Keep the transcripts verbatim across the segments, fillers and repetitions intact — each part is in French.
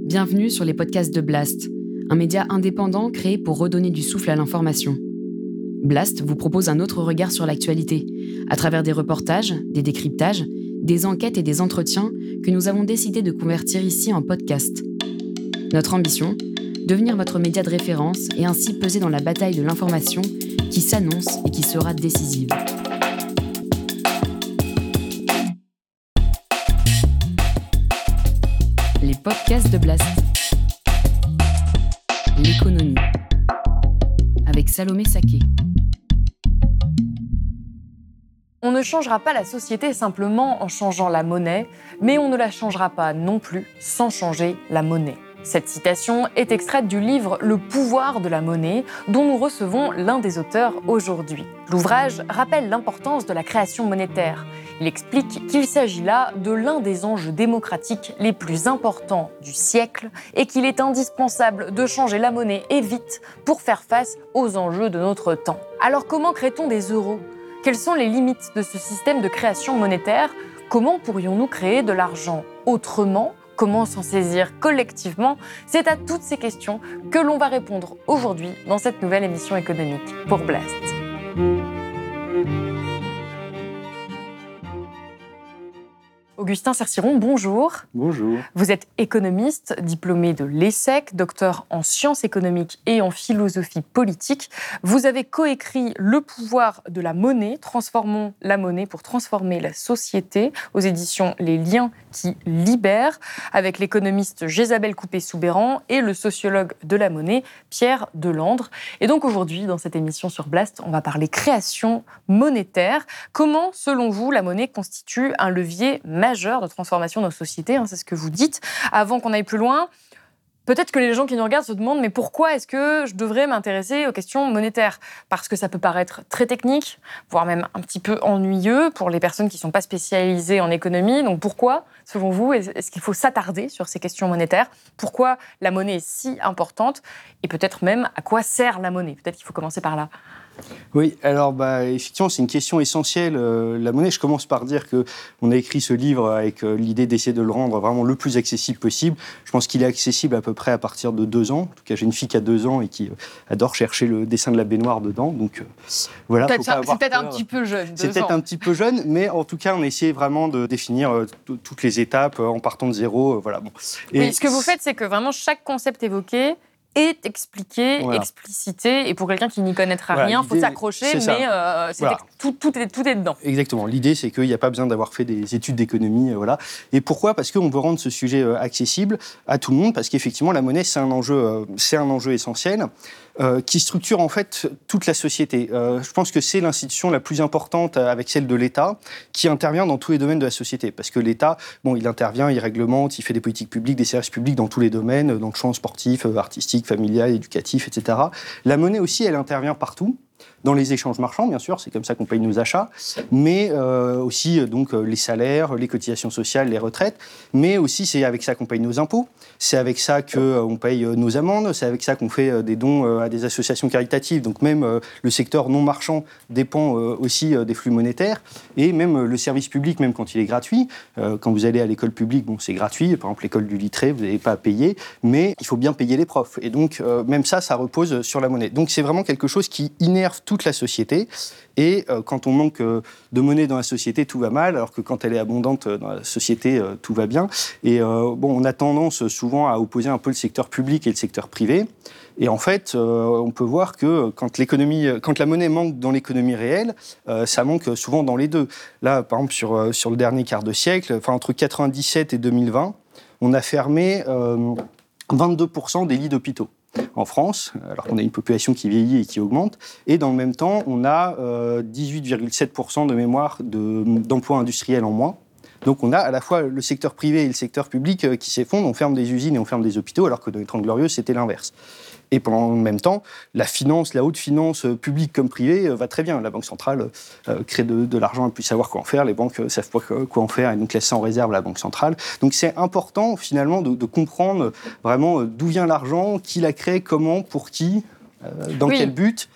Bienvenue sur les podcasts de Blast, un média indépendant créé pour redonner du souffle à l'information. Blast vous propose un autre regard sur l'actualité, à travers des reportages, des décryptages, des enquêtes et des entretiens que nous avons décidé de convertir ici en podcast. Notre ambition, devenir votre média de référence et ainsi peser dans la bataille de l'information qui s'annonce et qui sera décisive. Les podcasts de Blast. L'économie. Avec Salomé Saké. On ne changera pas la société simplement en changeant la monnaie, mais on ne la changera pas non plus sans changer la monnaie. Cette citation est extraite du livre « Le pouvoir de la monnaie » dont nous recevons l'un des auteurs aujourd'hui. L'ouvrage rappelle l'importance de la création monétaire. Il explique qu'il s'agit là de l'un des enjeux démocratiques les plus importants du siècle et qu'il est indispensable de changer la monnaie et vite pour faire face aux enjeux de notre temps. Alors comment crée-t-on des euros ? Quelles sont les limites de ce système de création monétaire ? Comment pourrions-nous créer de l'argent autrement ? Comment s'en saisir collectivement ? C'est à toutes ces questions que l'on va répondre aujourd'hui dans cette nouvelle émission économique pour Blast. Augustin Cerciron, bonjour. Bonjour. Vous êtes économiste, diplômé de l'E S S E C, docteur en sciences économiques et en philosophie politique. Vous avez coécrit Le pouvoir de la monnaie, Transformons la monnaie pour transformer la société, aux éditions Les Liens qui libèrent, avec l'économiste Jésabel Coupé-Soubeyran et le sociologue de la monnaie, Pierre Delandre. Et donc aujourd'hui, dans cette émission sur Blast, on va parler création monétaire. Comment, selon vous, la monnaie constitue un levier majeur de transformation de nos sociétés, hein, c'est ce que vous dites. Avant qu'on aille plus loin, peut-être que les gens qui nous regardent se demandent mais pourquoi est-ce que je devrais m'intéresser aux questions monétaires ? Parce que ça peut paraître très technique, voire même un petit peu ennuyeux pour les personnes qui ne sont pas spécialisées en économie. Donc pourquoi, selon vous, est-ce qu'il faut s'attarder sur ces questions monétaires ? Pourquoi la monnaie est si importante ? Et peut-être même à quoi sert la monnaie ? Peut-être qu'il faut commencer par là. Oui, alors bah, effectivement, c'est une question essentielle. Euh, la monnaie, je commence par dire qu'on a écrit ce livre avec euh, l'idée d'essayer de le rendre vraiment le plus accessible possible. Je pense qu'il est accessible à peu près à partir de deux ans. En tout cas, j'ai une fille qui a deux ans et qui euh, adore chercher le dessin de la baignoire dedans. Donc euh, voilà, peut-être faut pas ça, avoir c'est peut-être peur. un petit peu jeune. C'est deux peut-être ans. un petit peu jeune, mais en tout cas, on a essayé vraiment de définir euh, t- toutes les étapes euh, en partant de zéro. Euh, voilà. Bon. Et Oui, ce que vous faites, c'est que vraiment chaque concept évoqué est expliqué, voilà. explicité, et pour quelqu'un qui n'y connaîtra Voilà, rien, il faut l'idée, s'accrocher, c'est ça. mais euh, c'est Voilà. ex- tout, tout, est, tout est dedans. Exactement. L'idée, c'est qu'il n'y a pas besoin d'avoir fait des études d'économie, euh, voilà. Et pourquoi ? Parce qu'on veut rendre ce sujet euh, accessible à tout le monde, parce qu'effectivement, la monnaie, c'est un enjeu, euh, c'est un enjeu essentiel euh, qui structure en fait toute la société. Euh, je pense que c'est l'institution la plus importante, euh, avec celle de l'État, qui intervient dans tous les domaines de la société. Parce que l'État, bon, il intervient, il réglemente, il fait des politiques publiques, des services publics dans tous les domaines, dans le champ sportif, euh, artistique, familial, éducatif, et cetera. La monnaie aussi, elle intervient partout. Dans les échanges marchands, bien sûr, c'est comme ça qu'on paye nos achats, mais euh, aussi donc les salaires, les cotisations sociales, les retraites, mais aussi c'est avec ça qu'on paye nos impôts, c'est avec ça qu'on euh, paye nos amendes, c'est avec ça qu'on fait euh, des dons euh, à des associations caritatives, donc même euh, le secteur non marchand dépend euh, aussi euh, des flux monétaires, et même euh, le service public, même quand il est gratuit, euh, quand vous allez à l'école publique, bon, c'est gratuit, par exemple l'école du Littré, vous n'avez pas à payer, mais il faut bien payer les profs, et donc euh, même ça, ça repose sur la monnaie. Donc c'est vraiment quelque chose qui innerve toute la société. Et euh, quand on manque euh, de monnaie dans la société, tout va mal, alors que quand elle est abondante euh, dans la société, euh, tout va bien. Et euh, bon, on a tendance souvent à opposer un peu le secteur public et le secteur privé. Et en fait, euh, on peut voir que quand, l'économie, quand la monnaie manque dans l'économie réelle, euh, ça manque souvent dans les deux. Là, par exemple, sur, euh, sur le dernier quart de siècle, enfin, entre quatre-vingt-dix-sept et deux mille vingt, on a fermé euh, vingt-deux pour cent des lits d'hôpitaux en France, alors qu'on a une population qui vieillit et qui augmente, et dans le même temps, on a euh, dix-huit virgule sept pour cent de mémoire de, d'emplois industriels en moins. Donc on a à la fois le secteur privé et le secteur public euh, qui s'effondrent, on ferme des usines et on ferme des hôpitaux, alors que dans les Trente Glorieuses, c'était l'inverse. Et pendant le même temps, la finance, la haute finance, euh, publique comme privée, euh, va très bien. La Banque centrale euh, crée de, de l'argent et peut savoir quoi en faire. Les banques ne euh, savent pas quoi en faire et donc laissent ça en réserve à la Banque centrale. Donc c'est important finalement de, de comprendre vraiment euh, d'où vient l'argent, qui l'a créé, comment, pour qui, euh, dans Oui. quel but.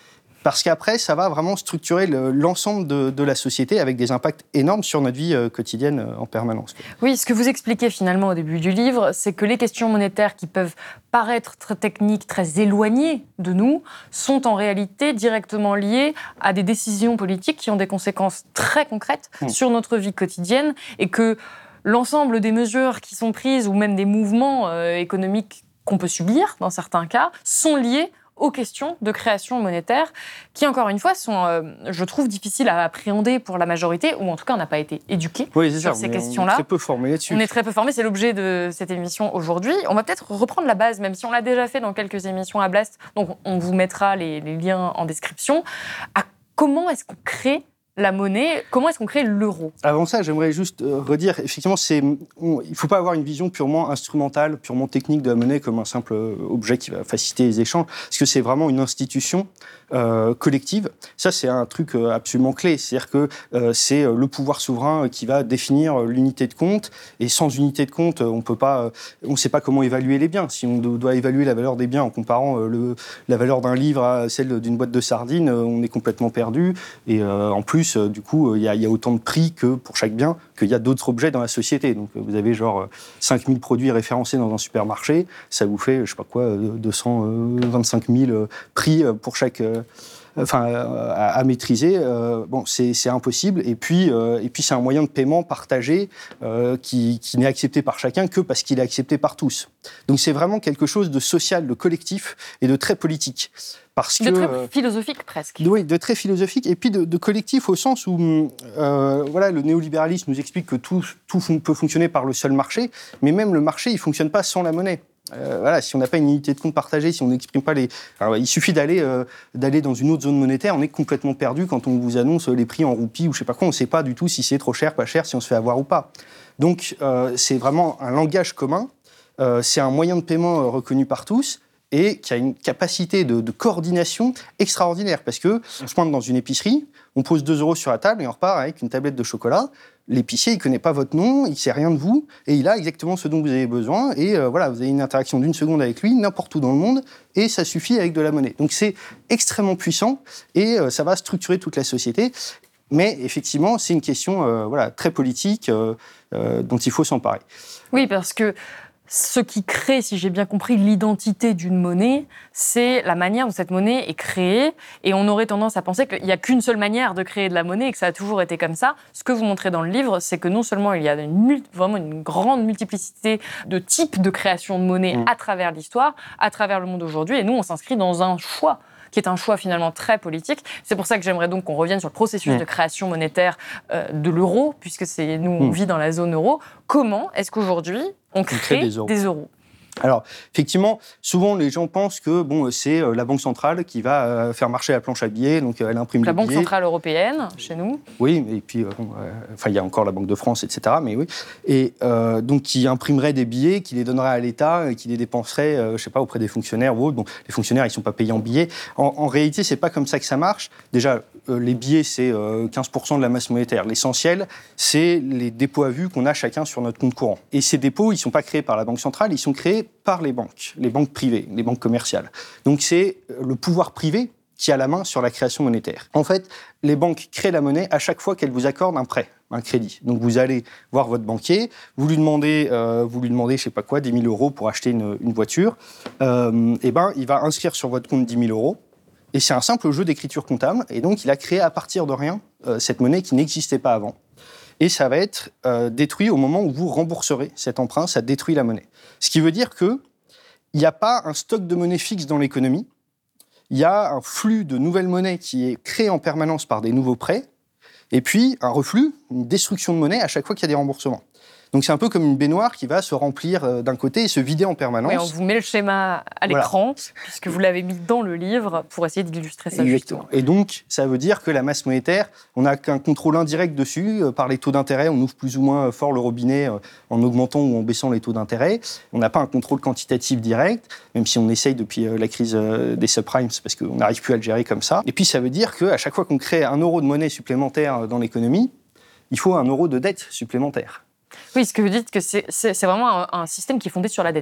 parce qu'après, ça va vraiment structurer le, l'ensemble de, de la société avec des impacts énormes sur notre vie euh, quotidienne euh, en permanence. Oui, ce que vous expliquez finalement au début du livre, c'est que les questions monétaires qui peuvent paraître très techniques, très éloignées de nous, sont en réalité directement liées à des décisions politiques qui ont des conséquences très concrètes mmh. sur notre vie quotidienne, et que l'ensemble des mesures qui sont prises, ou même des mouvements euh, économiques qu'on peut subir, dans certains cas, sont liés aux questions de création monétaire, qui, encore une fois, sont, euh, je trouve, difficiles à appréhender pour la majorité, ou en tout cas, on n'a pas été éduqués oui, c'est sur ça, ces on questions-là. On est très peu formés là-dessus. On est très peu formés, c'est l'objet de cette émission aujourd'hui. On va peut-être reprendre la base, même si on l'a déjà fait dans quelques émissions à Blast, donc on vous mettra les, les liens en description. À comment est-ce qu'on crée la monnaie, comment est-ce qu'on crée l'euro ? Avant ça, j'aimerais juste euh, redire, effectivement, c'est, on, il ne faut pas avoir une vision purement instrumentale, purement technique de la monnaie comme un simple objet qui va faciliter les échanges, parce que c'est vraiment une institution euh, collective. Ça, c'est un truc euh, absolument clé, c'est-à-dire que euh, c'est euh, le pouvoir souverain qui va définir euh, l'unité de compte, et sans unité de compte, on peut pas, euh, on ne sait pas comment évaluer les biens. Si on do- doit évaluer la valeur des biens en comparant euh, le, la valeur d'un livre à celle d'une boîte de sardines, euh, on est complètement perdu, et euh, en plus, du coup, il y, y a autant de prix que pour chaque bien qu'il y a d'autres objets dans la société. Donc, vous avez genre cinq mille produits référencés dans un supermarché, ça vous fait, je sais pas quoi, deux cent vingt-cinq mille prix pour chaque... Enfin, à, à maîtriser, euh, bon, c'est, c'est impossible. Et puis, euh, et puis, c'est un moyen de paiement partagé euh, qui, qui n'est accepté par chacun que parce qu'il est accepté par tous. Donc, c'est vraiment quelque chose de social, de collectif et de très politique. Parce de que, très euh, philosophique, presque. Oui, de très philosophique, et puis de, de collectif au sens où euh, voilà, le néolibéralisme nous explique que tout, tout fon- peut fonctionner par le seul marché, mais même le marché, il ne fonctionne pas sans la monnaie. Euh, voilà, si on n'a pas une unité de compte partagée, si on n'exprime pas les... Alors, il suffit d'aller, euh, d'aller dans une autre zone monétaire, on est complètement perdu quand on vous annonce les prix en roupies ou je ne sais pas quoi, on ne sait pas du tout si c'est trop cher, pas cher, si on se fait avoir ou pas. Donc, euh, c'est vraiment un langage commun, euh, c'est un moyen de paiement euh, reconnu par tous, et qui a une capacité de, de coordination extraordinaire. Parce qu'on se pointe dans une épicerie, on pose deux euros sur la table et on repart avec une tablette de chocolat. L'épicier, il ne connaît pas votre nom, il ne sait rien de vous, et il a exactement ce dont vous avez besoin. Et euh, voilà, vous avez une interaction d'une seconde avec lui, n'importe où dans le monde, et ça suffit avec de la monnaie. Donc c'est extrêmement puissant, et euh, ça va structurer toute la société. Mais effectivement, c'est une question euh, voilà, très politique euh, euh, dont il faut s'emparer. Oui, parce que ce qui crée, si j'ai bien compris, l'identité d'une monnaie, c'est la manière dont cette monnaie est créée. Et on aurait tendance à penser qu'il n'y a qu'une seule manière de créer de la monnaie et que ça a toujours été comme ça. Ce que vous montrez dans le livre, c'est que non seulement il y a une multi- vraiment une grande multiplicité de types de création de monnaie mmh. à travers l'histoire, à travers le monde aujourd'hui, et nous, on s'inscrit dans un choix qui est un choix finalement très politique. C'est pour ça que j'aimerais donc qu'on revienne sur le processus mmh. de création monétaire euh, de l'euro, puisque c'est, nous, on mmh. vit dans la zone euro. Comment est-ce qu'aujourd'hui, on crée, on crée des euros, des euros Alors, effectivement, souvent, les gens pensent que bon, c'est euh, la Banque centrale qui va euh, faire marcher la planche à billets, donc euh, elle imprime la les Banque billets. centrale européenne, chez nous. Oui, et puis, euh, bon, euh, enfin, il y a encore la Banque de France, et cetera, mais oui. Et euh, donc, qui imprimerait des billets, qui les donnerait à l'État, et qui les dépenserait, euh, je sais pas, auprès des fonctionnaires ou autres. Bon, les fonctionnaires, ils sont pas payés en billets. En, en réalité, c'est pas comme ça que ça marche. Déjà, euh, les billets, c'est euh, quinze pour cent de la masse monétaire. L'essentiel, c'est les dépôts à vue qu'on a chacun sur notre compte courant. Et ces dépôts, ils sont pas créés par la Banque centrale, ils sont créés par les banques, les banques privées, les banques commerciales. Donc c'est le pouvoir privé qui a la main sur la création monétaire. En fait, les banques créent la monnaie à chaque fois qu'elles vous accordent un prêt, un crédit. Donc vous allez voir votre banquier, vous lui demandez, euh, vous lui demandez, je sais pas quoi, dix mille euros pour acheter une, une voiture. Euh, et ben, il va inscrire sur votre compte dix mille euros. Et c'est un simple jeu d'écriture comptable. Et donc il a créé à partir de rien euh, cette monnaie qui n'existait pas avant. Et ça va être euh, détruit au moment où vous rembourserez cet emprunt, ça détruit la monnaie. Ce qui veut dire qu'il n'y a pas un stock de monnaie fixe dans l'économie, il y a un flux de nouvelles monnaies qui est créé en permanence par des nouveaux prêts, et puis un reflux, une destruction de monnaie à chaque fois qu'il y a des remboursements. Donc c'est un peu comme une baignoire qui va se remplir d'un côté et se vider en permanence. Oui, on vous met le schéma à l'écran, voilà. Puisque vous l'avez mis dans le livre pour essayer d'illustrer ça. Exactement. Justement. Et donc, ça veut dire que la masse monétaire, on n'a qu'un contrôle indirect dessus. Euh, par les taux d'intérêt, on ouvre plus ou moins fort le robinet euh, en augmentant ou en baissant les taux d'intérêt. On n'a pas un contrôle quantitatif direct, même si on essaye depuis euh, la crise euh, des subprimes, parce qu'on n'arrive plus à le gérer comme ça. Et puis, ça veut dire qu'à chaque fois qu'on crée un euro de monnaie supplémentaire dans l'économie, il faut un euro de dette supplémentaire. Oui, ce que vous dites, que c'est, c'est, c'est vraiment un, un système qui est fondé sur la dette.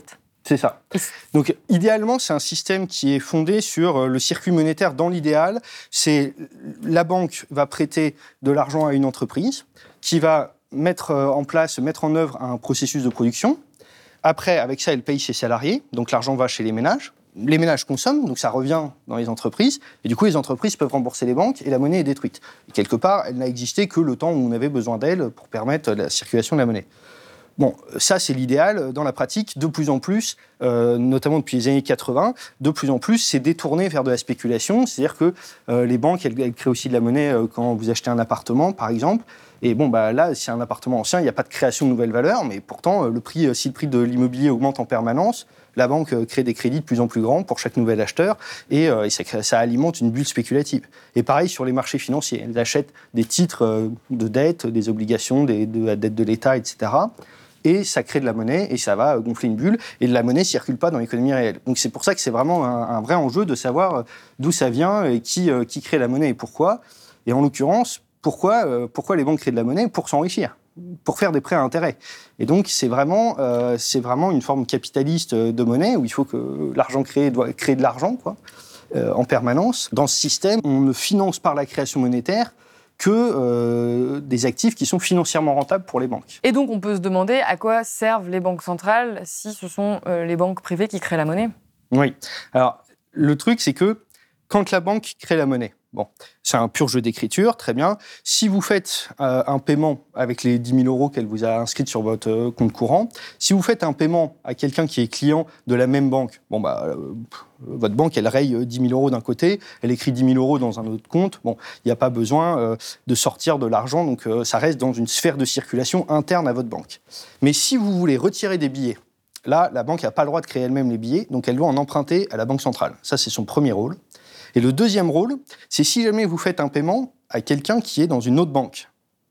C'est ça. Donc, idéalement, c'est un système qui est fondé sur le circuit monétaire. Dans l'idéal, c'est la banque va prêter de l'argent à une entreprise qui va mettre en place, mettre en œuvre un processus de production. Après, avec ça, elle paye ses salariés. Donc, l'argent va chez les ménages. Les ménages consomment, donc ça revient dans les entreprises. Et du coup, les entreprises peuvent rembourser les banques et la monnaie est détruite. Et quelque part, elle n'a existé que le temps où on avait besoin d'elle pour permettre la circulation de la monnaie. Bon, ça, c'est l'idéal. Dans la pratique, de plus en plus, euh, notamment depuis les années quatre-vingts, de plus en plus, c'est détourné vers de la spéculation. C'est-à-dire que euh, les banques, elles, elles créent aussi de la monnaie euh, quand vous achetez un appartement, par exemple. Et bon, bah, là, c'est un appartement ancien, il n'y a pas de création de nouvelles valeurs, mais pourtant, le prix, si le prix de l'immobilier augmente en permanence, la banque crée des crédits de plus en plus grands pour chaque nouvel acheteur et, euh, et ça, ça alimente une bulle spéculative. Et pareil sur les marchés financiers. Elles achètent des titres euh, de dette, des obligations, des, de la dette de l'État, et cetera. Et ça crée de la monnaie et ça va gonfler une bulle. Et la monnaie ne circule pas dans l'économie réelle. Donc c'est pour ça que c'est vraiment un, un vrai enjeu de savoir d'où ça vient et qui, euh, qui crée la monnaie et pourquoi. Et en l'occurrence, pourquoi, euh, pourquoi les banques créent de la monnaie ? Pour s'enrichir, pour faire des prêts à intérêt. Et donc, c'est vraiment, euh, c'est vraiment une forme capitaliste de monnaie où il faut que l'argent créé doit créer de l'argent, quoi, euh, en permanence. Dans ce système, on ne finance par la création monétaire que euh, des actifs qui sont financièrement rentables pour les banques. Et donc, on peut se demander à quoi servent les banques centrales si ce sont euh, les banques privées qui créent la monnaie ? Oui. Alors, le truc, c'est que quand la banque crée la monnaie, bon, c'est un pur jeu d'écriture, très bien. Si vous faites euh, un paiement avec les dix mille euros qu'elle vous a inscrits sur votre euh, compte courant, si vous faites un paiement à quelqu'un qui est client de la même banque, bon bah, euh, votre banque, elle raye dix mille euros d'un côté, elle écrit dix mille euros dans un autre compte. Bon, il n'y a pas besoin euh, de sortir de l'argent, donc euh, ça reste dans une sphère de circulation interne à votre banque. Mais si vous voulez retirer des billets, là, la banque n'a pas le droit de créer elle-même les billets, donc elle doit en emprunter à la banque centrale. Ça, c'est son premier rôle. Et le deuxième rôle, c'est si jamais vous faites un paiement à quelqu'un qui est dans une autre banque.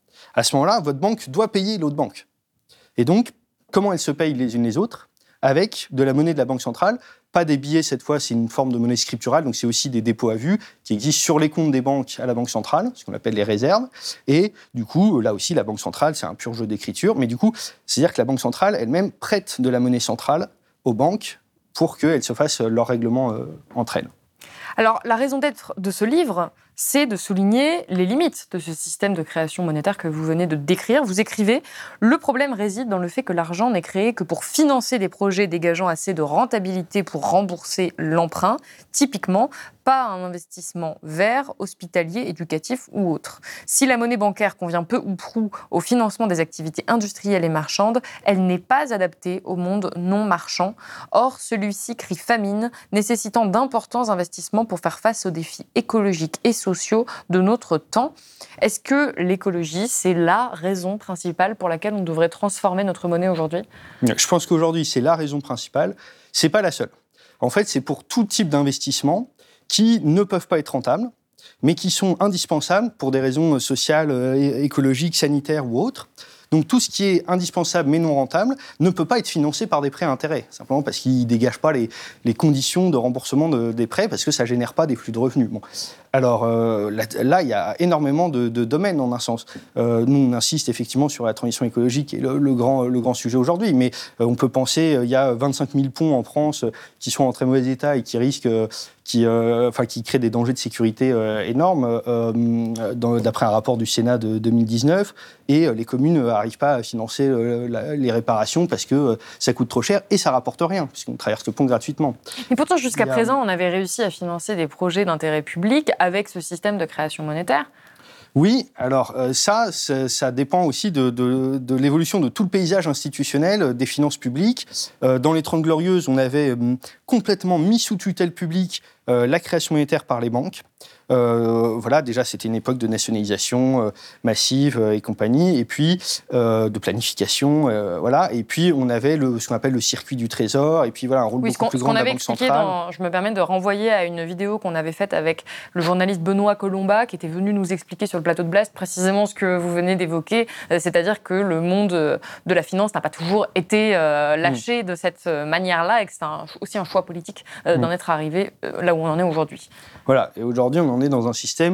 À ce moment-là, votre banque doit payer l'autre banque. Et donc, comment elles se payent les unes les autres ? Avec de la monnaie de la banque centrale, pas des billets cette fois, c'est une forme de monnaie scripturale, donc c'est aussi des dépôts à vue qui existent sur les comptes des banques à la banque centrale, ce qu'on appelle les réserves. Et du coup, là aussi, la banque centrale, c'est un pur jeu d'écriture, mais du coup, c'est-à-dire que la banque centrale elle-même prête de la monnaie centrale aux banques pour qu'elles se fassent leur règlement euh, entre elles. Alors, la raison d'être de ce livre, c'est de souligner les limites de ce système de création monétaire que vous venez de décrire. Vous écrivez « Le problème réside dans le fait que l'argent n'est créé que pour financer des projets dégageant assez de rentabilité pour rembourser l'emprunt, typiquement pas un investissement vert, hospitalier, éducatif ou autre. Si la monnaie bancaire convient peu ou prou au financement des activités industrielles et marchandes, elle n'est pas adaptée au monde non marchand. Or, celui-ci crie famine, nécessitant d'importants investissements pour faire face aux défis écologiques et sociaux de notre temps. Est-ce que l'écologie, c'est la raison principale pour laquelle on devrait transformer notre monnaie aujourd'hui ? Je pense qu'aujourd'hui, c'est la raison principale. C'est pas la seule. En fait, c'est pour tout type d'investissement qui ne peuvent pas être rentables, mais qui sont indispensables pour des raisons sociales, écologiques, sanitaires ou autres. Donc tout ce qui est indispensable mais non rentable ne peut pas être financé par des prêts à intérêt, simplement parce qu'ils ne dégagent pas les, les conditions de remboursement de, des prêts, parce que ça ne génère pas des flux de revenus. Bon. Alors euh, là, là, il y a énormément de, de domaines en un sens. Euh, nous, on insiste effectivement sur la transition écologique, qui est le, le, grand, le grand sujet aujourd'hui, mais euh, on peut penser, il y a vingt-cinq mille ponts en France euh, qui sont en très mauvais état et qui risquent... Euh, Qui, euh, enfin, qui crée des dangers de sécurité euh, énormes, euh, dans, d'après un rapport du Sénat de deux mille dix-neuf, et euh, les communes n'arrivent pas à financer euh, la, les réparations parce que euh, ça coûte trop cher et ça rapporte rien, puisqu'on traverse le pont gratuitement. Mais pourtant, jusqu'à a... présent, on avait réussi à financer des projets d'intérêt public avec ce système de création monétaire. Oui, alors euh, ça, ça, ça dépend aussi de, de, de l'évolution de tout le paysage institutionnel des finances publiques. Euh, dans les Trente Glorieuses, on avait euh, complètement mis sous tutelle publique euh, la création monétaire par les banques. Euh, voilà, déjà, c'était une époque de nationalisation euh, massive euh, et compagnie, et puis euh, de planification, euh, voilà. Et puis, on avait le, ce qu'on appelle le circuit du trésor, et puis voilà, un rôle oui, beaucoup plus grand de la Banque centrale. Dans, je me permets de renvoyer à une vidéo qu'on avait faite avec le journaliste Benoît Colomba, qui était venu nous expliquer sur le plateau de Blast précisément ce que vous venez d'évoquer, euh, c'est-à-dire que le monde de la finance n'a pas toujours été euh, lâché mmh. de cette manière-là, et que c'est un, aussi un choix politique euh, mmh. d'en être arrivé euh, là où on en est aujourd'hui. Voilà, et aujourd'hui, on en est dans un système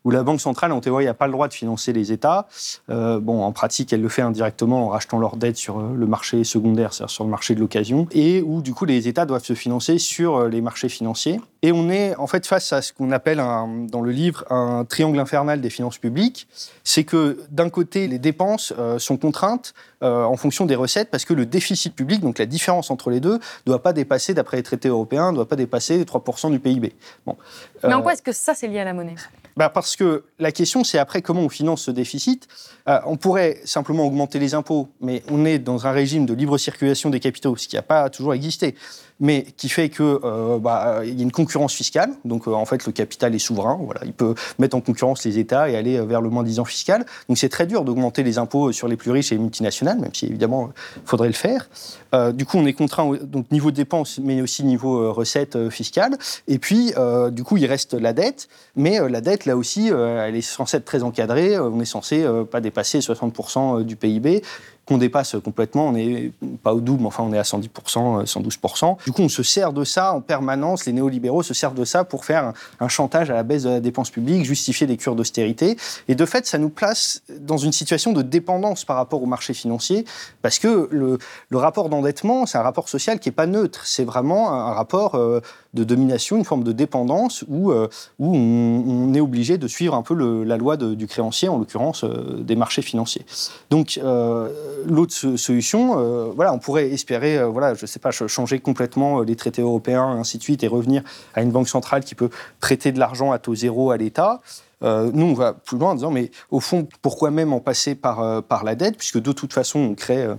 où la Banque centrale, en théorie, n'a pas le droit de financer les États. Euh, bon, en pratique, elle le fait indirectement en rachetant leurs dettes sur le marché secondaire, c'est-à-dire sur le marché de l'occasion, et où, du coup, les États doivent se financer sur les marchés financiers. Et on est, en fait, face à ce qu'on appelle, un, dans le livre, un triangle infernal des finances publiques. C'est que, d'un côté, les dépenses euh, sont contraintes euh, en fonction des recettes, parce que le déficit public, donc la différence entre les deux, ne doit pas dépasser, d'après les traités européens, ne doit pas dépasser trois pour cent du P I B. Bon. Mais en Euh, quoi est-ce que ça, c'est lié à la monnaie ? Bah parce que la question, c'est après comment on finance ce déficit. Euh, on pourrait simplement augmenter les impôts, mais on est dans un régime de libre circulation des capitaux, ce qui n'a pas toujours existé, mais qui fait qu'il euh, bah, y a une concurrence fiscale. Donc, euh, en fait, le capital est souverain. Voilà, il peut mettre en concurrence les États et aller vers le moins-disant fiscal. Donc, c'est très dur d'augmenter les impôts sur les plus riches et les multinationales, même si, évidemment, il faudrait le faire. Euh, du coup, on est contraint, donc, niveau dépenses, mais aussi niveau euh, recettes euh, fiscales. Et puis, euh, du coup, il reste la dette. Mais euh, la dette, là aussi, euh, elle est censée être très encadrée. On est censé euh, pas dépasser soixante pour cent du P I B. Qu'on dépasse complètement, on n'est pas au double, mais enfin on est à cent dix pour cent, cent douze pour cent. Du coup, on se sert de ça en permanence, les néolibéraux se servent de ça pour faire un, un chantage à la baisse de la dépense publique, justifier des cures d'austérité. Et de fait, ça nous place dans une situation de dépendance par rapport au marché financier, parce que le, le rapport d'endettement, c'est un rapport social qui n'est pas neutre, c'est vraiment un, un rapport euh, de domination, une forme de dépendance où, euh, où on, on est obligé de suivre un peu le, la loi de, du créancier, en l'occurrence euh, des marchés financiers. Donc, euh, l'autre solution, euh, voilà, on pourrait espérer, euh, voilà, je sais pas, changer complètement les traités européens, et ainsi de suite, et revenir à une banque centrale qui peut prêter de l'argent à taux zéro à l'État. Euh, nous, on va plus loin en disant, mais au fond, pourquoi même en passer par, euh, par la dette, puisque de toute façon, on crée... Euh,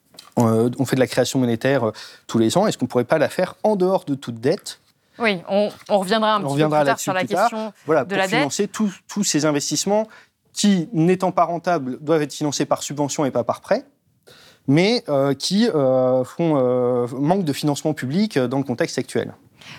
on fait de la création monétaire euh, tous les ans. Est-ce qu'on ne pourrait pas la faire en dehors de toute dette ? Oui, on, on reviendra un on petit reviendra peu plus tard sur la question voilà, de la dette. Pour financer tous, tous ces investissements qui, n'étant pas rentables, doivent être financés par subvention et pas par prêt, mais euh, qui euh, font, euh, manquent de financement public dans le contexte actuel.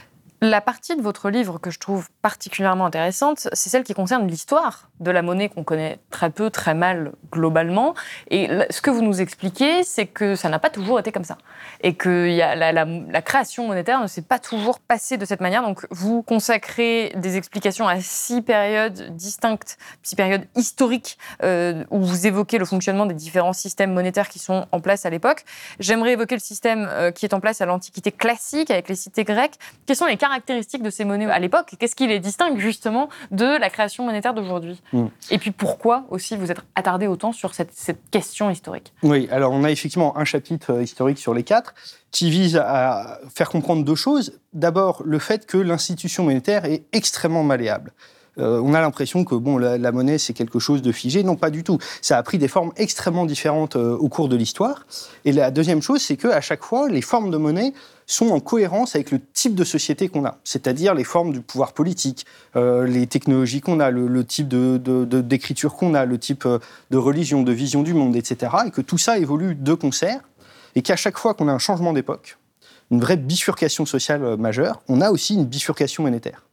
La partie de votre livre que je trouve particulièrement intéressante, c'est celle qui concerne l'histoire de la monnaie qu'on connaît très peu, très mal globalement. Et ce que vous nous expliquez, c'est que ça n'a pas toujours été comme ça. Et que y a la, la, la création monétaire ne s'est pas toujours passée de cette manière. Donc vous consacrez des explications à six périodes distinctes, six périodes historiques, euh, où vous évoquez le fonctionnement des différents systèmes monétaires qui sont en place à l'époque. J'aimerais évoquer le système euh, qui est en place à l'Antiquité classique, avec les cités grecques. Quelles sont les caractéristiques de ces monnaies à l'époque et qu'est-ce qui les distingue justement de la création monétaire d'aujourd'hui ? mmh. Et puis pourquoi aussi vous êtes attardé autant sur cette, cette question historique ? Oui, alors on a effectivement un chapitre historique sur les quatre qui vise à faire comprendre deux choses. D'abord, le fait que l'institution monétaire est extrêmement malléable. Euh, on a l'impression que bon, la, la monnaie, c'est quelque chose de figé. Non, pas du tout. Ça a pris des formes extrêmement différentes euh, au cours de l'histoire. Et la deuxième chose, c'est qu'à chaque fois, les formes de monnaie sont en cohérence avec le type de société qu'on a, c'est-à-dire les formes du pouvoir politique, euh, les technologies qu'on a, le, le type de, de, de, d'écriture qu'on a, le type de religion, de vision du monde, et cetera. Et que tout ça évolue de concert, et qu'à chaque fois qu'on a un changement d'époque, une vraie bifurcation sociale majeure, on a aussi une bifurcation monétaire.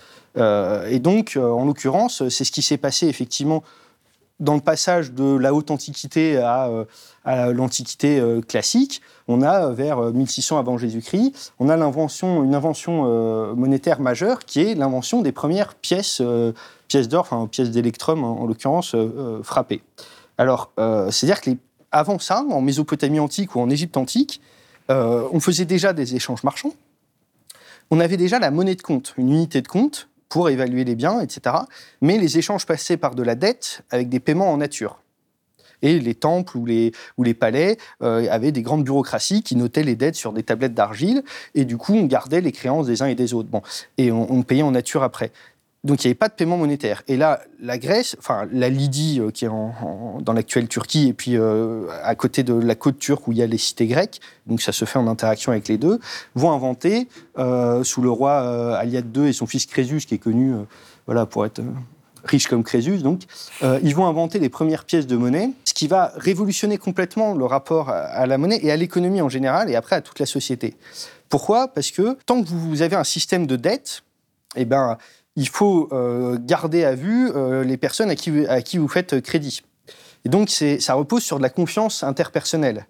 Euh, et donc, euh, en l'occurrence, c'est ce qui s'est passé effectivement dans le passage de la haute antiquité à, euh, à l'antiquité euh, classique. On a vers mille six cents avant Jésus-Christ, on a l'invention, une invention euh, monétaire majeure qui est l'invention des premières pièces, euh, pièces d'or, enfin pièces d'électrum en, en l'occurrence euh, frappées. Alors, euh, c'est-à-dire que les, avant ça, en Mésopotamie antique ou en Égypte antique, euh, on faisait déjà des échanges marchands. On avait déjà la monnaie de compte, une unité de compte pour évaluer les biens, et cetera. Mais les échanges passaient par de la dette avec des paiements en nature. Et les temples ou les, ou les palais euh, avaient des grandes bureaucraties qui notaient les dettes sur des tablettes d'argile. Et du coup, on gardait les créances des uns et des autres. Bon. Et on, on payait en nature après. Donc, il n'y avait pas de paiement monétaire. Et là, la Grèce, enfin, la Lydie, euh, qui est en, en, dans l'actuelle Turquie, et puis euh, à côté de la côte turque où il y a les cités grecques, donc ça se fait en interaction avec les deux, vont inventer, euh, sous le roi euh, Aliade deux et son fils Crésus, qui est connu euh, voilà, pour être euh, riche comme Crésus, donc, euh, ils vont inventer les premières pièces de monnaie, ce qui va révolutionner complètement le rapport à, à la monnaie et à l'économie en général, et après à toute la société. Pourquoi ? Parce que tant que vous avez un système de dette, eh ben, il faut euh, garder à vue euh, les personnes à qui, à qui vous faites crédit. Et donc, c'est, ça repose sur de la confiance interpersonnelle.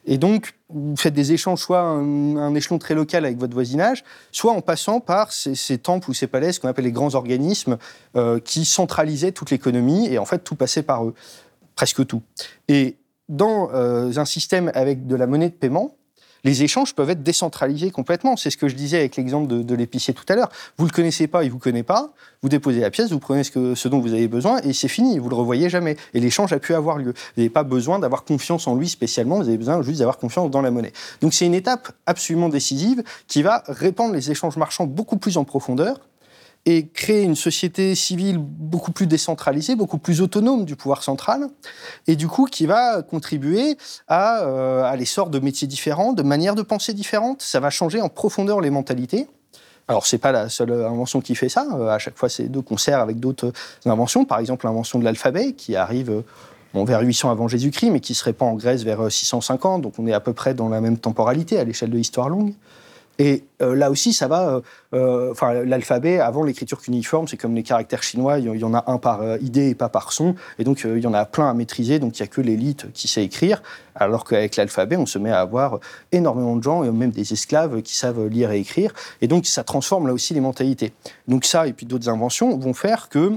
Et donc, vous faites des échanges soit à un, un échelon très local avec votre voisinage, soit en passant par ces, ces temples ou ces palais, ce qu'on appelle les grands organismes, euh, qui centralisaient toute l'économie, et en fait, tout passait par eux, presque tout. Et dans euh, un système avec de la monnaie de paiement, les échanges peuvent être décentralisés complètement. C'est ce que je disais avec l'exemple de, de l'épicier tout à l'heure. Vous ne le connaissez pas, il ne vous connaît pas, vous déposez la pièce, vous prenez ce, que, ce dont vous avez besoin et c'est fini, vous ne le revoyez jamais. Et l'échange a pu avoir lieu. Vous n'avez pas besoin d'avoir confiance en lui spécialement, vous avez besoin juste d'avoir confiance dans la monnaie. Donc c'est une étape absolument décisive qui va répandre les échanges marchands beaucoup plus en profondeur et créer une société civile beaucoup plus décentralisée, beaucoup plus autonome du pouvoir central, et du coup qui va contribuer à, euh, à l'essor de métiers différents, de manières de penser différentes. Ça va changer en profondeur les mentalités. Alors, c'est pas la seule invention qui fait ça. Euh, à chaque fois, c'est de concert avec d'autres inventions. Par exemple, l'invention de l'alphabet, qui arrive euh, bon, vers huit cents avant Jésus-Christ, mais qui se répand en Grèce vers six cent cinquante. Donc, on est à peu près dans la même temporalité à l'échelle de l'histoire longue. Et euh, là aussi, ça va. Euh, enfin, l'alphabet, avant l'écriture cuniforme, c'est comme les caractères chinois, il y en a un par euh, idée et pas par son. Et donc, euh, il y en a plein à maîtriser. Donc, il n'y a que l'élite qui sait écrire. Alors qu'avec l'alphabet, on se met à avoir énormément de gens, et même des esclaves, qui savent lire et écrire. Et donc, ça transforme là aussi les mentalités. Donc, ça, et puis d'autres inventions, vont faire qu'on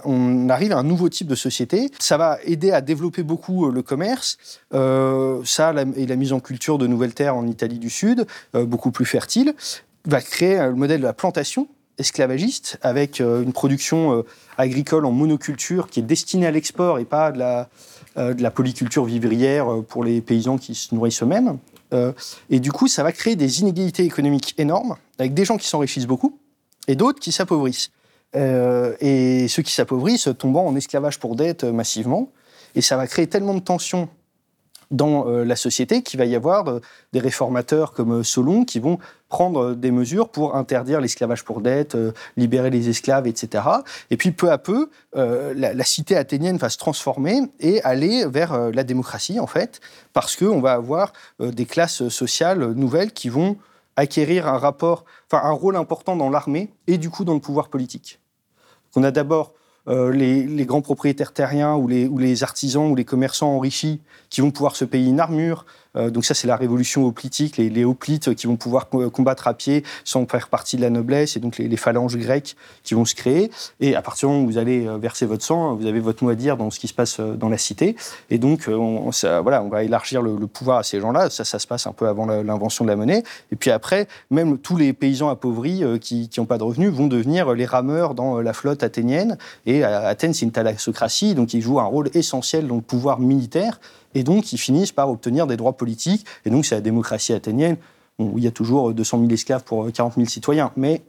on arrive à un nouveau type de société. Ça va aider à développer beaucoup le commerce. Euh, ça, la, et la mise en culture de nouvelles terres en Italie du Sud, euh, beaucoup plus fertile, va créer le modèle de la plantation esclavagiste, avec euh, une production euh, agricole en monoculture qui est destinée à l'export et pas de la, euh, de la polyculture vivrière pour les paysans qui se nourrissent eux-mêmes. Euh, et du coup, ça va créer des inégalités économiques énormes, avec des gens qui s'enrichissent beaucoup et d'autres qui s'appauvrissent. Euh, et ceux qui s'appauvrissent tombant en esclavage pour dette euh, massivement. Et ça va créer tellement de tensions dans euh, la société qu'il va y avoir euh, des réformateurs comme euh, Solon qui vont prendre euh, des mesures pour interdire l'esclavage pour dette, euh, libérer les esclaves, et cetera. Et puis peu à peu, euh, la, la cité athénienne va se transformer et aller vers euh, la démocratie, en fait, parce qu'on va avoir euh, des classes sociales nouvelles qui vont acquérir un rapport, enfin un rôle important dans l'armée et du coup dans le pouvoir politique. On a d'abord Euh, les, les grands propriétaires terriens ou les, ou les artisans ou les commerçants enrichis qui vont pouvoir se payer une armure. Euh, donc ça, c'est la révolution hoplitique, les, les hoplites qui vont pouvoir co- combattre à pied sans faire partie de la noblesse, et donc les, les phalanges grecques qui vont se créer. Et à partir du moment où vous allez verser votre sang, vous avez votre mot à dire dans ce qui se passe dans la cité. Et donc, on, ça, voilà, on va élargir le, le pouvoir à ces gens-là. Ça, ça se passe un peu avant la, l'invention de la monnaie. Et puis après, même tous les paysans appauvris euh, qui n'ont pas de revenus vont devenir les rameurs dans la flotte athénienne. Et à Athènes, c'est une thalassocratie, donc ils jouent un rôle essentiel dans le pouvoir militaire, et donc ils finissent par obtenir des droits politiques, et donc c'est la démocratie athénienne, où il y a toujours deux cent mille esclaves pour quarante mille citoyens, mais,